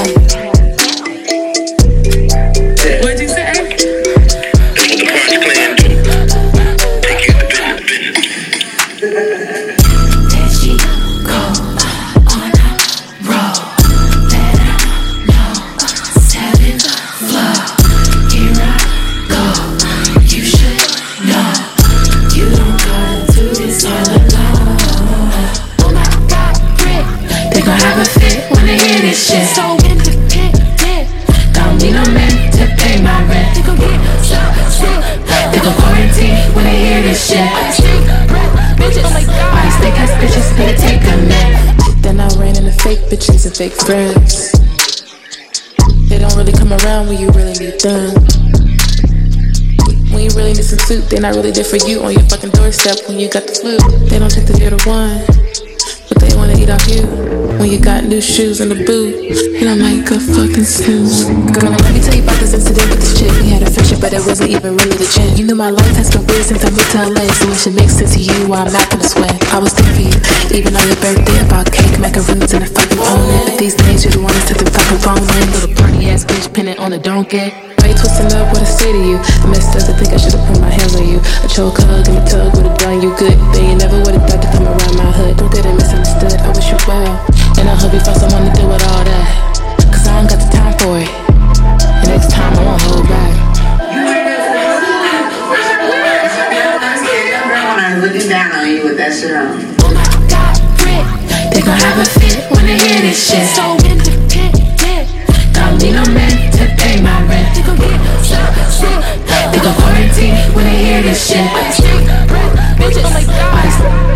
What'd you say? There she go on a roll. fake friends. They don't really come around when you really need them. When you really need some soup, they're not really there for you on your fucking doorstep when you got the flu. They don't think that you're the one, but they wanna eat off you. When you got new shoes and the boot, you don't make a fucking snooze. Girl, let me tell you about this incident with this chick. We had a friendship, but it wasn't even really legit. You knew my life has been weird since I moved to LA, so it should make sense to you why I'm not gonna sweat. I was there for you, even on your birthday. I bought cake, macaroons, and a fucking pony. But these days you're the one that's at the fucking phone. Little party ass bitch pinning on a donkey. Why you twisting up what I say to you? I messed up, I think I should've put my hands on you. A choke hug and a tug would've done you good. But you never would've thought to come around my hood. Don't get it misunderstood, I wish you well. And I hope you find someone to deal with all that, cause I don't got the time for it. And next time I won't hold back. Looking down on you with that shit on. Oh my God, Rick. They gon' have a fit when they hear this shit. So independent. Don't need no man to pay my rent. They gon' get so sick. They gon' quarantine when they hear this shit. Oh my God.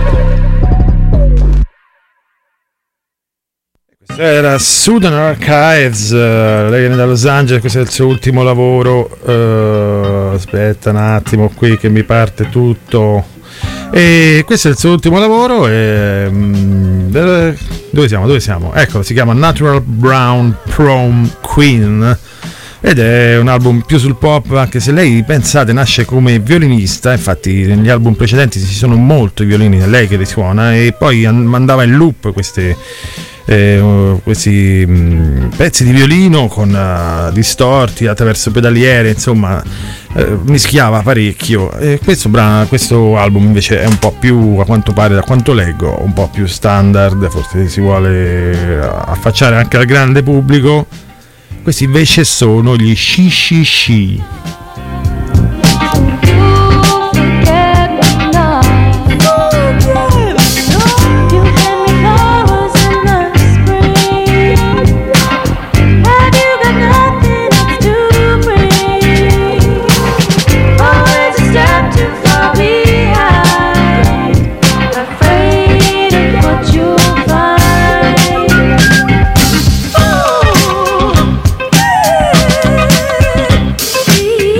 Era Southern Archives, lei viene da Los Angeles, questo è il suo ultimo lavoro. Aspetta un attimo qui che mi parte tutto. E questo è il suo ultimo lavoro. Dove siamo? Eccolo, si chiama Natural Brown Prom Queen ed è un album più sul pop, anche se lei, pensate, nasce come violinista. Infatti negli album precedenti ci sono molti violini, è lei che li suona, e poi mandava in loop questi pezzi di violino con distorti attraverso pedaliere, insomma mischiava parecchio. E questo album invece è un po' più, a quanto pare, da quanto leggo, un po' più standard, forse si vuole affacciare anche al grande pubblico. Questi invece sono gli Shi. Be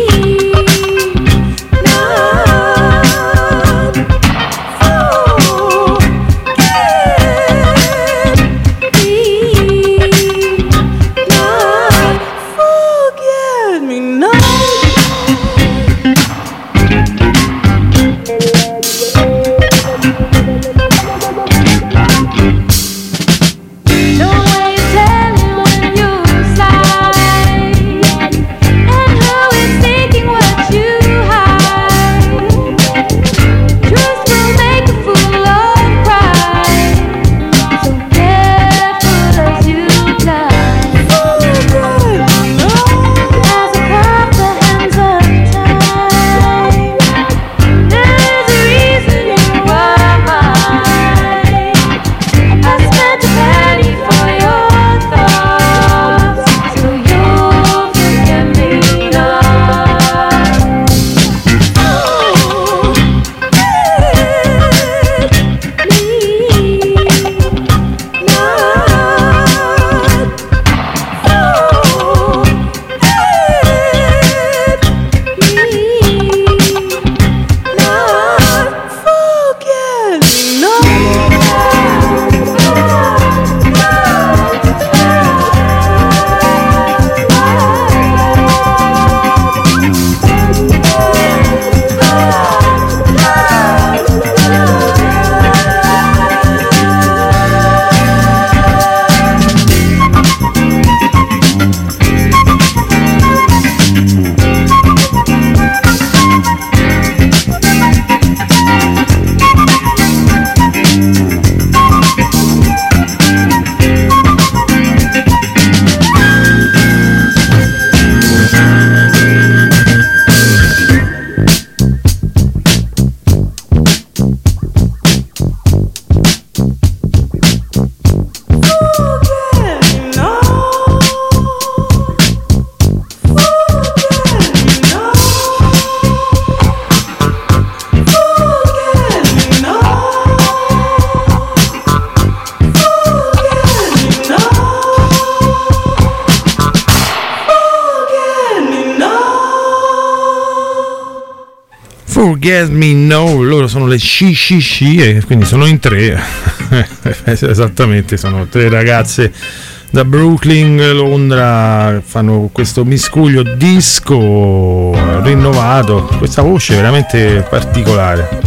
Forget Me No, loro sono le CCC e quindi sono in tre. Esattamente, sono tre ragazze da Brooklyn, Londra, fanno questo miscuglio disco rinnovato, questa voce veramente particolare.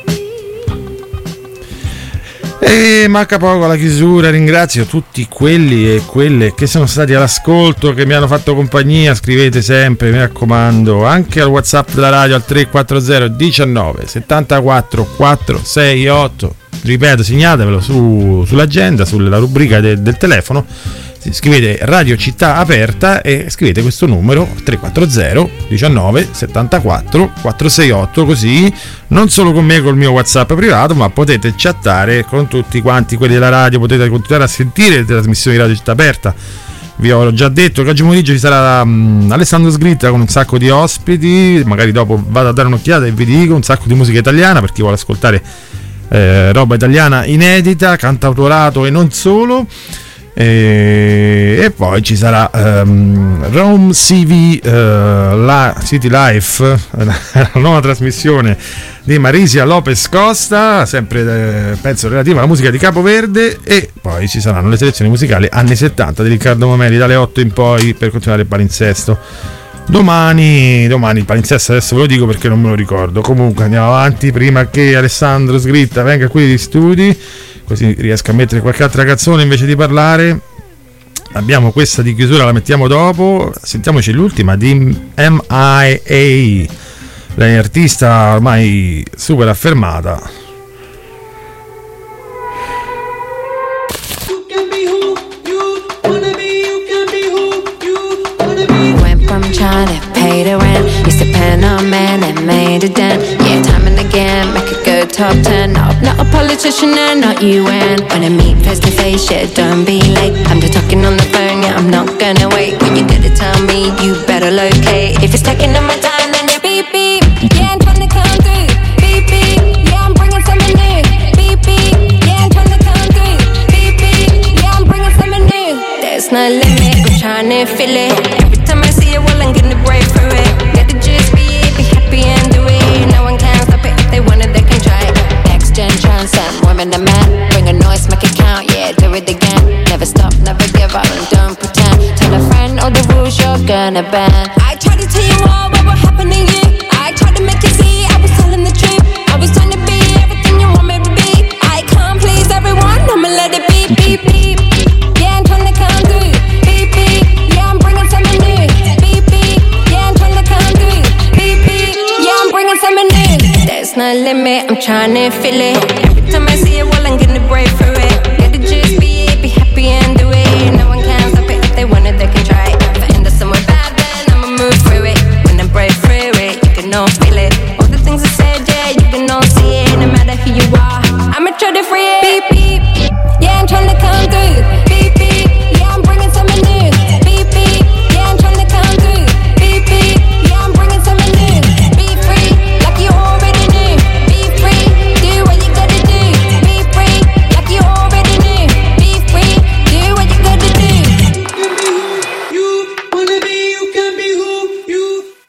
E manca poco alla chiusura, ringrazio tutti quelli e quelle che sono stati all'ascolto, che mi hanno fatto compagnia. Scrivete sempre, mi raccomando, anche al WhatsApp della radio al 340 19 74 468. Ripeto, segnatevelo sull'agenda, sulla rubrica del telefono. Scrivete Radio Città Aperta e scrivete questo numero 340 19 74 468, così non solo con me col mio WhatsApp privato, ma potete chattare con tutti quanti quelli della radio, potete continuare a sentire le trasmissioni di Radio Città Aperta. Vi ho già detto che oggi pomeriggio ci sarà Alessandro Sgritta con un sacco di ospiti, magari dopo vado a dare un'occhiata e vi dico, un sacco di musica italiana per chi vuole ascoltare roba italiana inedita, cantautorato e non solo. E poi ci sarà Rome CV City Life, la nuova trasmissione di Marisia Lopez Costa, sempre penso relativa alla musica di Capoverde, e poi ci saranno le selezioni musicali anni 70 di Riccardo Mameli dalle 8 in poi per continuare il palinsesto. Domani il palinsesto adesso ve lo dico perché non me lo ricordo. Comunque andiamo avanti prima che Alessandro Sgritta venga qui negli studi, così riesco a mettere qualche altra canzone invece di parlare. Abbiamo questa di chiusura, la mettiamo dopo. Sentiamoci l'ultima di MIA, lei è artista ormai super affermata. From China, paid the rent, used to pen on man and made a dent. Yeah, time and again, make it go top 10. No, not a politician and not UN. When I meet face to face, yeah, don't be late. I'm just talking on the phone, yeah, I'm not gonna wait. When you get to tell me, you better locate. If it's taking up my time, then you beep beep. Yeah, I'm trying to come through. Beep beep. Yeah, I'm bringing something new. Beep beep. Yeah, I'm trying to come through. Beep beep. Yeah, I'm bringing something new. There's no limit, I'm trying to feel it. Every time I see it, well, I'm gonna break through it. Get the gist, be happy and do it. No one can stop it, if they want it, they can try it. Next gen transcend, women the man. Bring a noise, make it count, yeah, do it again. Never stop, never give up, and don't pretend. Tell a friend all the rules you're gonna ban. I tried to tell you all what will happen to you. I tried to make you see I was telling the truth. I was trying to be everything you want me to be. I can't please everyone, I'ma let it be, beep, beep. Yeah, I'm trying to come through. Beep, beep. Yeah, I'm bringing something new. Beep, beep. Yeah, I'm trying to come through. Beep, beep. Yeah, I'm bringing something new. There's no limit, I'm trying to feel it. Every time I see it, well, I'm gonna break through it. Get the gist, be happy and do it. No one can stop it, if they want it, they can try it. If I end up somewhere bad, then I'ma move through it. When I break through it, you can all feel it. All the things I said, yeah, you can all see it. No matter who you are, I'ma try to free it. Beep, beep. Yeah, I'm trying to come through. Beep, beep. Yeah, I'm bringing something new. Beep, beep. Yeah, I'm trying to come through. Beep, beep. Yeah, I'm bringing something new. Be free, like you already knew. Be free, do what you gotta do. Be free, like you already knew. Be free, do what you gotta do. You wanna be, you can be who you.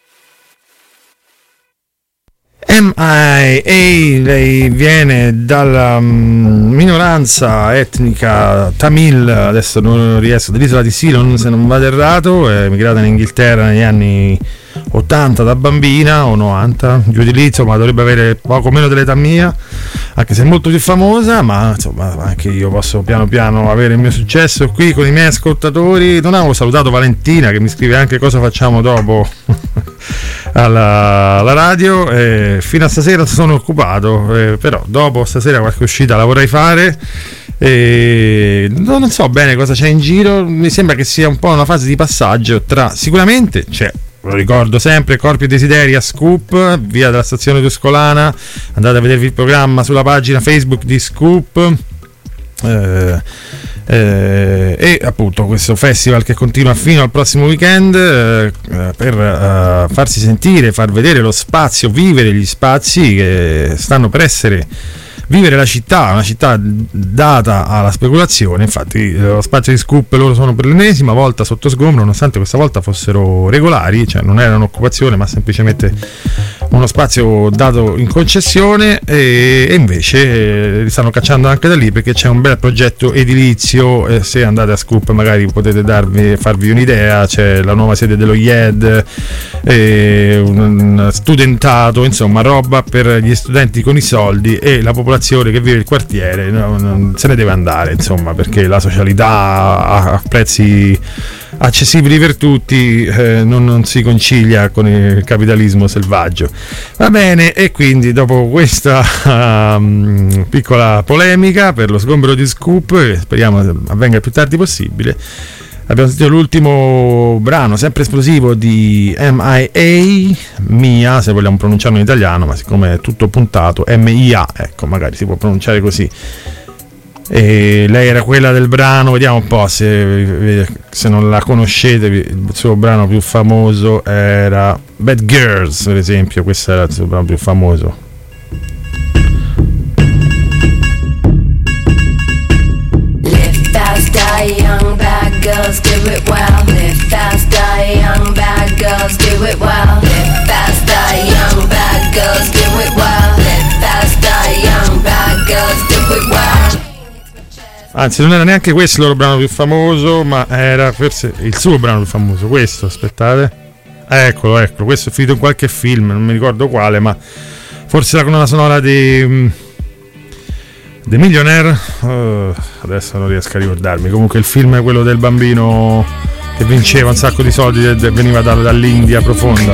MIA, lei viene dalla minoranza etnica Tamil, adesso non riesco, dell'isola di Ceylon se non vado errato, è emigrata in Inghilterra negli anni 80 da bambina o 90, giù di lì, insomma dovrebbe avere poco meno dell'età mia, anche se è molto più famosa, ma insomma anche io posso piano piano avere il mio successo qui con i miei ascoltatori. Non avevo salutato Valentina che mi scrive anche cosa facciamo dopo alla radio, fino a stasera sono occupato, però dopo stasera qualche uscita la vorrei fare. Non so bene cosa c'è in giro, mi sembra che sia un po' una fase di passaggio tra, sicuramente c'è, lo ricordo sempre, Corpi e Desideri a Scoop, via della stazione Tuscolana, andate a vedervi il programma sulla pagina Facebook di Scoop, e appunto questo festival che continua fino al prossimo weekend, per farsi sentire, far vedere lo spazio, vivere gli spazi che stanno per essere, vivere la città, una città data alla speculazione. Infatti lo spazio di Scoop, loro sono per l'ennesima volta sotto sgombro, nonostante questa volta fossero regolari, cioè non era un'occupazione ma semplicemente uno spazio dato in concessione, e invece li stanno cacciando anche da lì perché c'è un bel progetto edilizio. Se andate a Scoop magari potete farvi un'idea, c'è la nuova sede dello IED, un studentato, insomma roba per gli studenti con i soldi, e la popolazione che vive il quartiere non se ne deve andare, insomma, perché la socialità a prezzi accessibili per tutti non si concilia con il capitalismo selvaggio. Va bene, e quindi dopo questa piccola polemica per lo sgombero di Scoop, che speriamo avvenga il più tardi possibile, abbiamo sentito l'ultimo brano sempre esplosivo di Mia, se vogliamo pronunciarlo in italiano, ma siccome è tutto puntato, MIA, ecco, magari si può pronunciare così. E lei era quella del brano, vediamo un po' se non la conoscete. Il suo brano più famoso era Bad Girls, per esempio. Questo era il suo brano più famoso. Live fast, die young, bad girls do it well. Live fast, die young, bad girls do it well. Live fast, die young, bad girls do it well. Live fast, die young, bad girls do it well. Anzi, non era neanche questo il loro brano più famoso, ma era forse il suo brano più famoso. Questo, aspettate, eccolo, questo è finito in qualche film, non mi ricordo quale, ma forse la colonna sonora di The Millionaire, adesso non riesco a ricordarmi. Comunque il film è quello del bambino che vinceva un sacco di soldi e veniva dall'India profonda.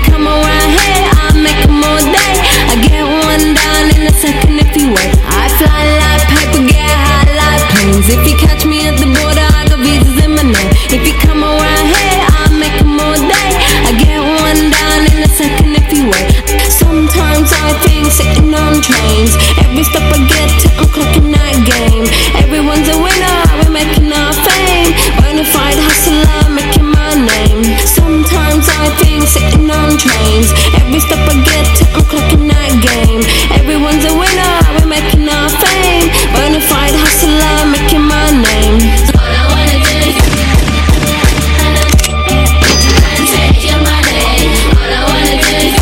If you catch me at the border, I got visas in my name. If you come around here, I'll make them all day. I get one down in a second if you wait. Sometimes I think sitting on trains. Every stop I get to, I'm clocking that game. Everyone's a winner, we're making our fame. Bonafide hustler, making my name. Sometimes I think sitting on trains. Every stop I get to, I'm clocking that game. Everyone's a winner, we're making our fame. Bonafide hustler, making my name. All I wanna do is take your money. All I wanna do is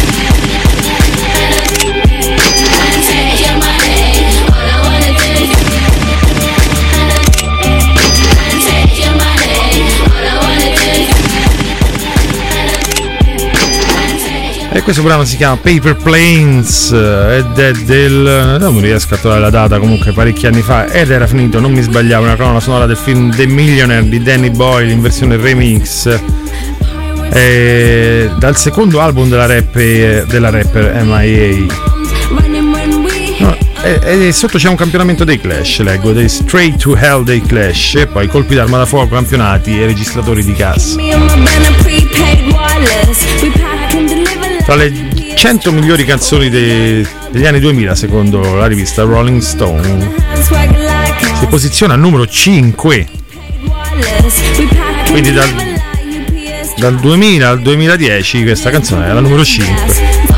take your money. All I wanna do is take your money. All I wanna do is E questo brano si chiama Paper Planes ed è non riesco a trovare la data, comunque parecchi anni fa, ed era finito, non mi sbagliavo, una colonna sonora del film The Millionaire di Danny Boyle in versione remix, dal secondo album della rapper MIA. No, e sotto c'è un campionamento dei Clash, leggo, dei Straight to Hell dei Clash, e poi colpi d'arma da fuoco, campionati e registratori di cassa. Tra le 100 migliori canzoni degli anni 2000 secondo la rivista Rolling Stone si posiziona al numero 5, quindi dal 2000 al 2010 questa canzone è la numero 5,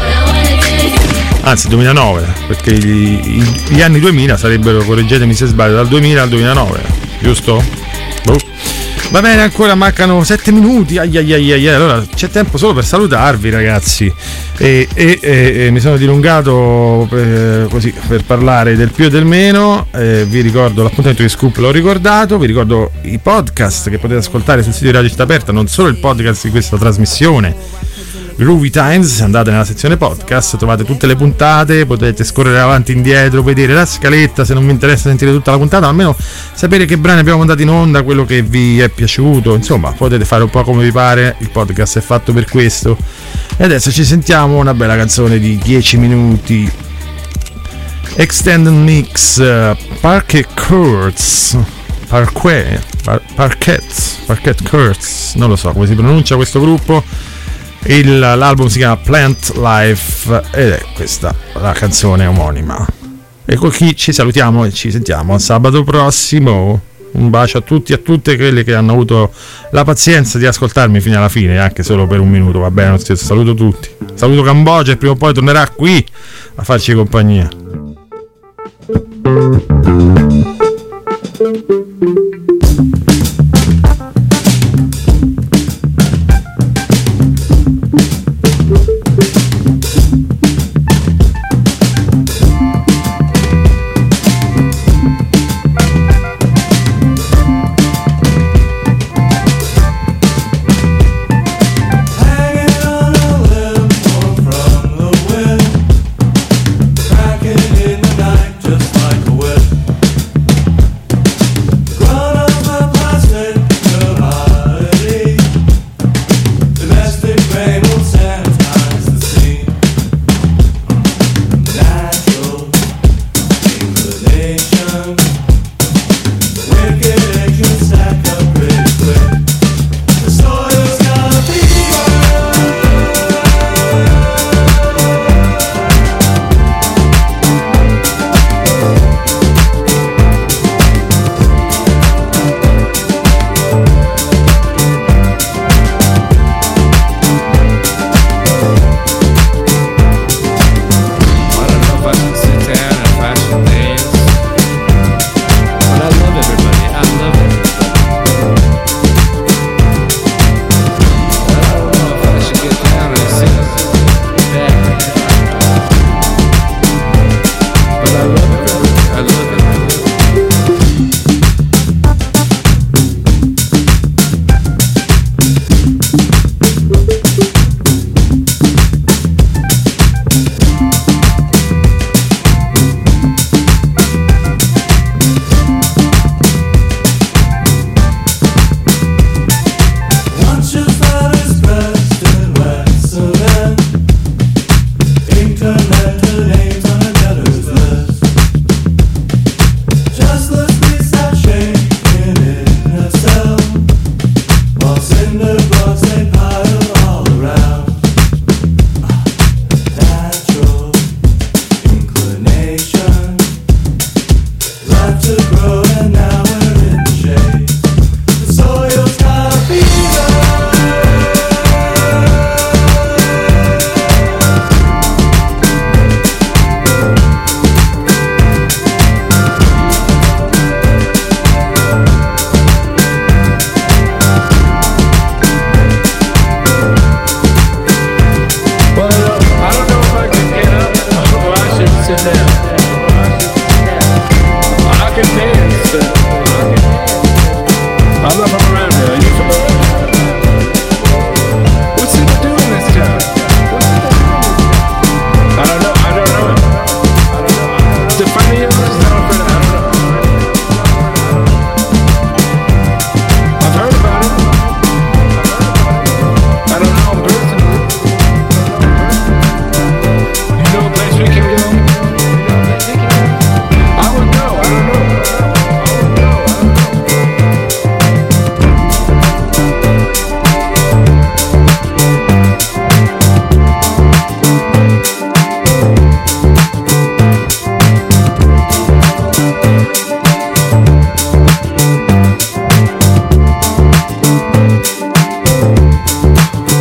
anzi 2009, perché gli anni 2000 sarebbero, correggetemi se sbaglio, dal 2000 al 2009, giusto? Va bene, ancora mancano 7 minuti. Allora c'è tempo solo per salutarvi, ragazzi. E mi sono dilungato così per parlare del più e del meno. Vi ricordo l'appuntamento di Scoop, l'ho ricordato. Vi ricordo i podcast che potete ascoltare sul sito di Radio Città Aperta, non solo il podcast di questa trasmissione Groovy Times. Se andate nella sezione podcast trovate tutte le puntate, potete scorrere avanti e indietro, vedere la scaletta. Se non vi interessa sentire tutta la puntata, almeno sapere che brani abbiamo mandato in onda, quello che vi è piaciuto, insomma potete fare un po' come vi pare, il podcast è fatto per questo. E adesso ci sentiamo una bella canzone di 10 minuti, Extended Mix, Parquet Courts, non lo so come si pronuncia questo gruppo. L'album si chiama Plant Life ed è questa la canzone omonima. E con chi ci salutiamo e ci sentiamo sabato prossimo. Un bacio a tutti e a tutte quelle che hanno avuto la pazienza di ascoltarmi fino alla fine, anche solo per un minuto, va bene? Saluto tutti, saluto Cambogia e prima o poi tornerà qui a farci compagnia.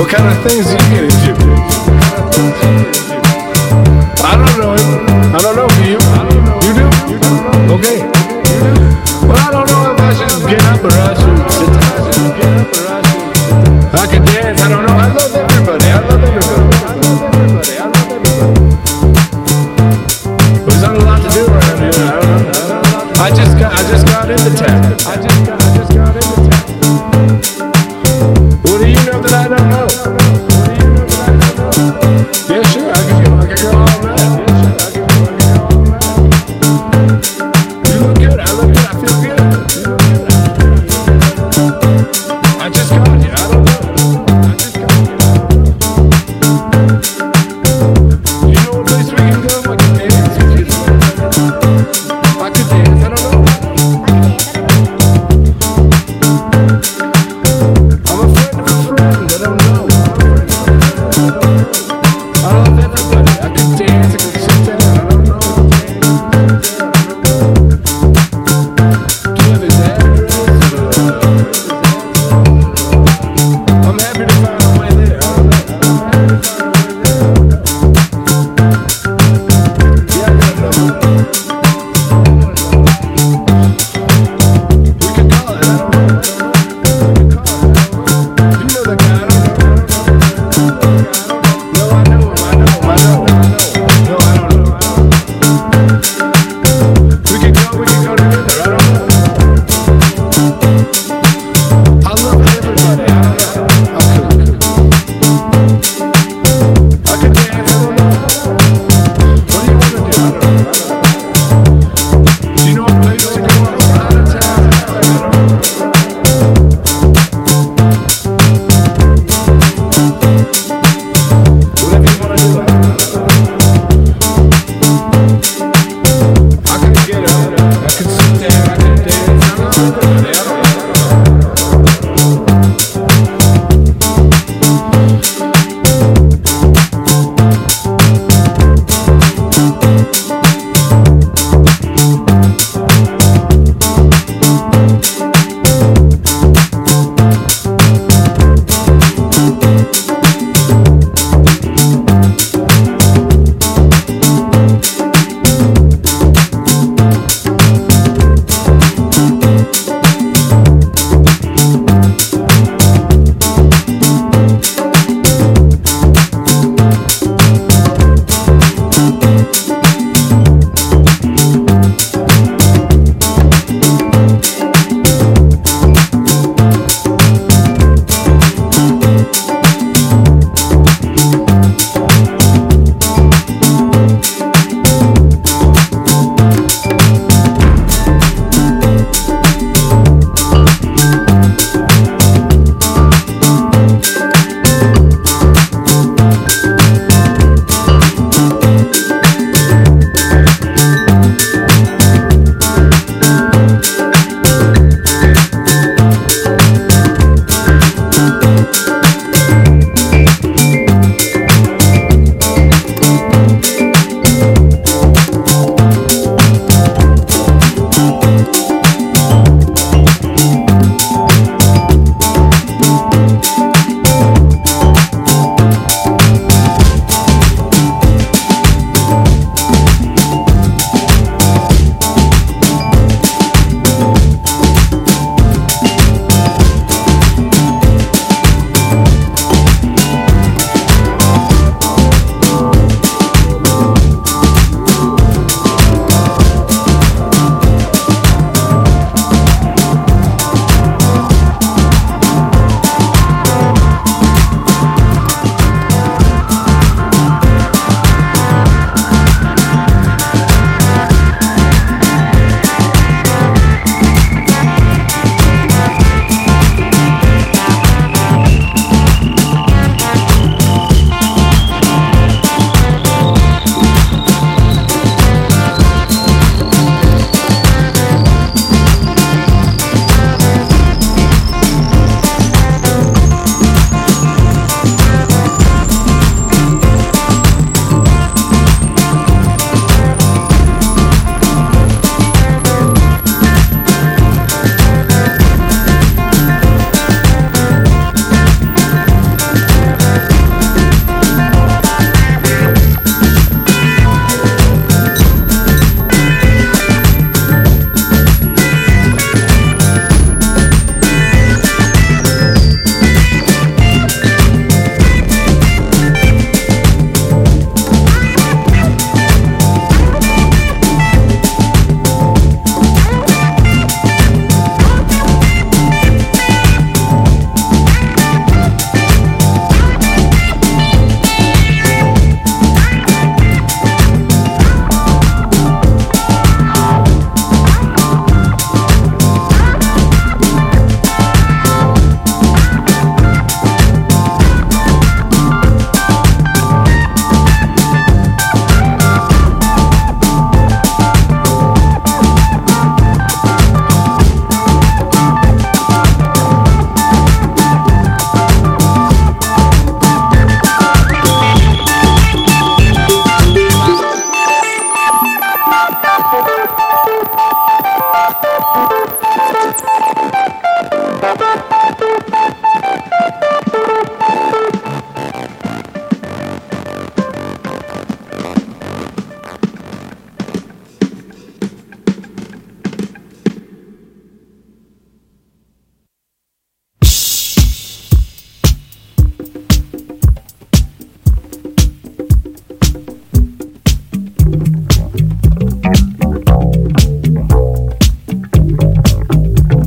What kind of things do you get into? I don't know. I don't know. Do you? You do? Okay. Well, I don't know if I should get up or I should sit down. I can dance. I don't know. I love everybody. There's not a lot to do around here. I don't know. I just got into town. What do you know that I don't know? Yeah, sure. I can go all night. You look good. I look good. I feel good. I just got you. I don't know. You know what place we can go? I can dance. I could dance. I don't know. I'm a friend of a friend. I don't know. I love everybody. I could dance. I could sit down. I don't know. Do you have his address? I'm happy to find a way there. Yeah, I got a number. We could call it. I don't know. You know the guy. I don't know. No, I know him. I know him. No, I don't know. We could go together. I don't know. I love everybody. I don't know. I could dance. I don't know. What do you want to do? I don't know. Do you know a place to go outside of town? I don't know.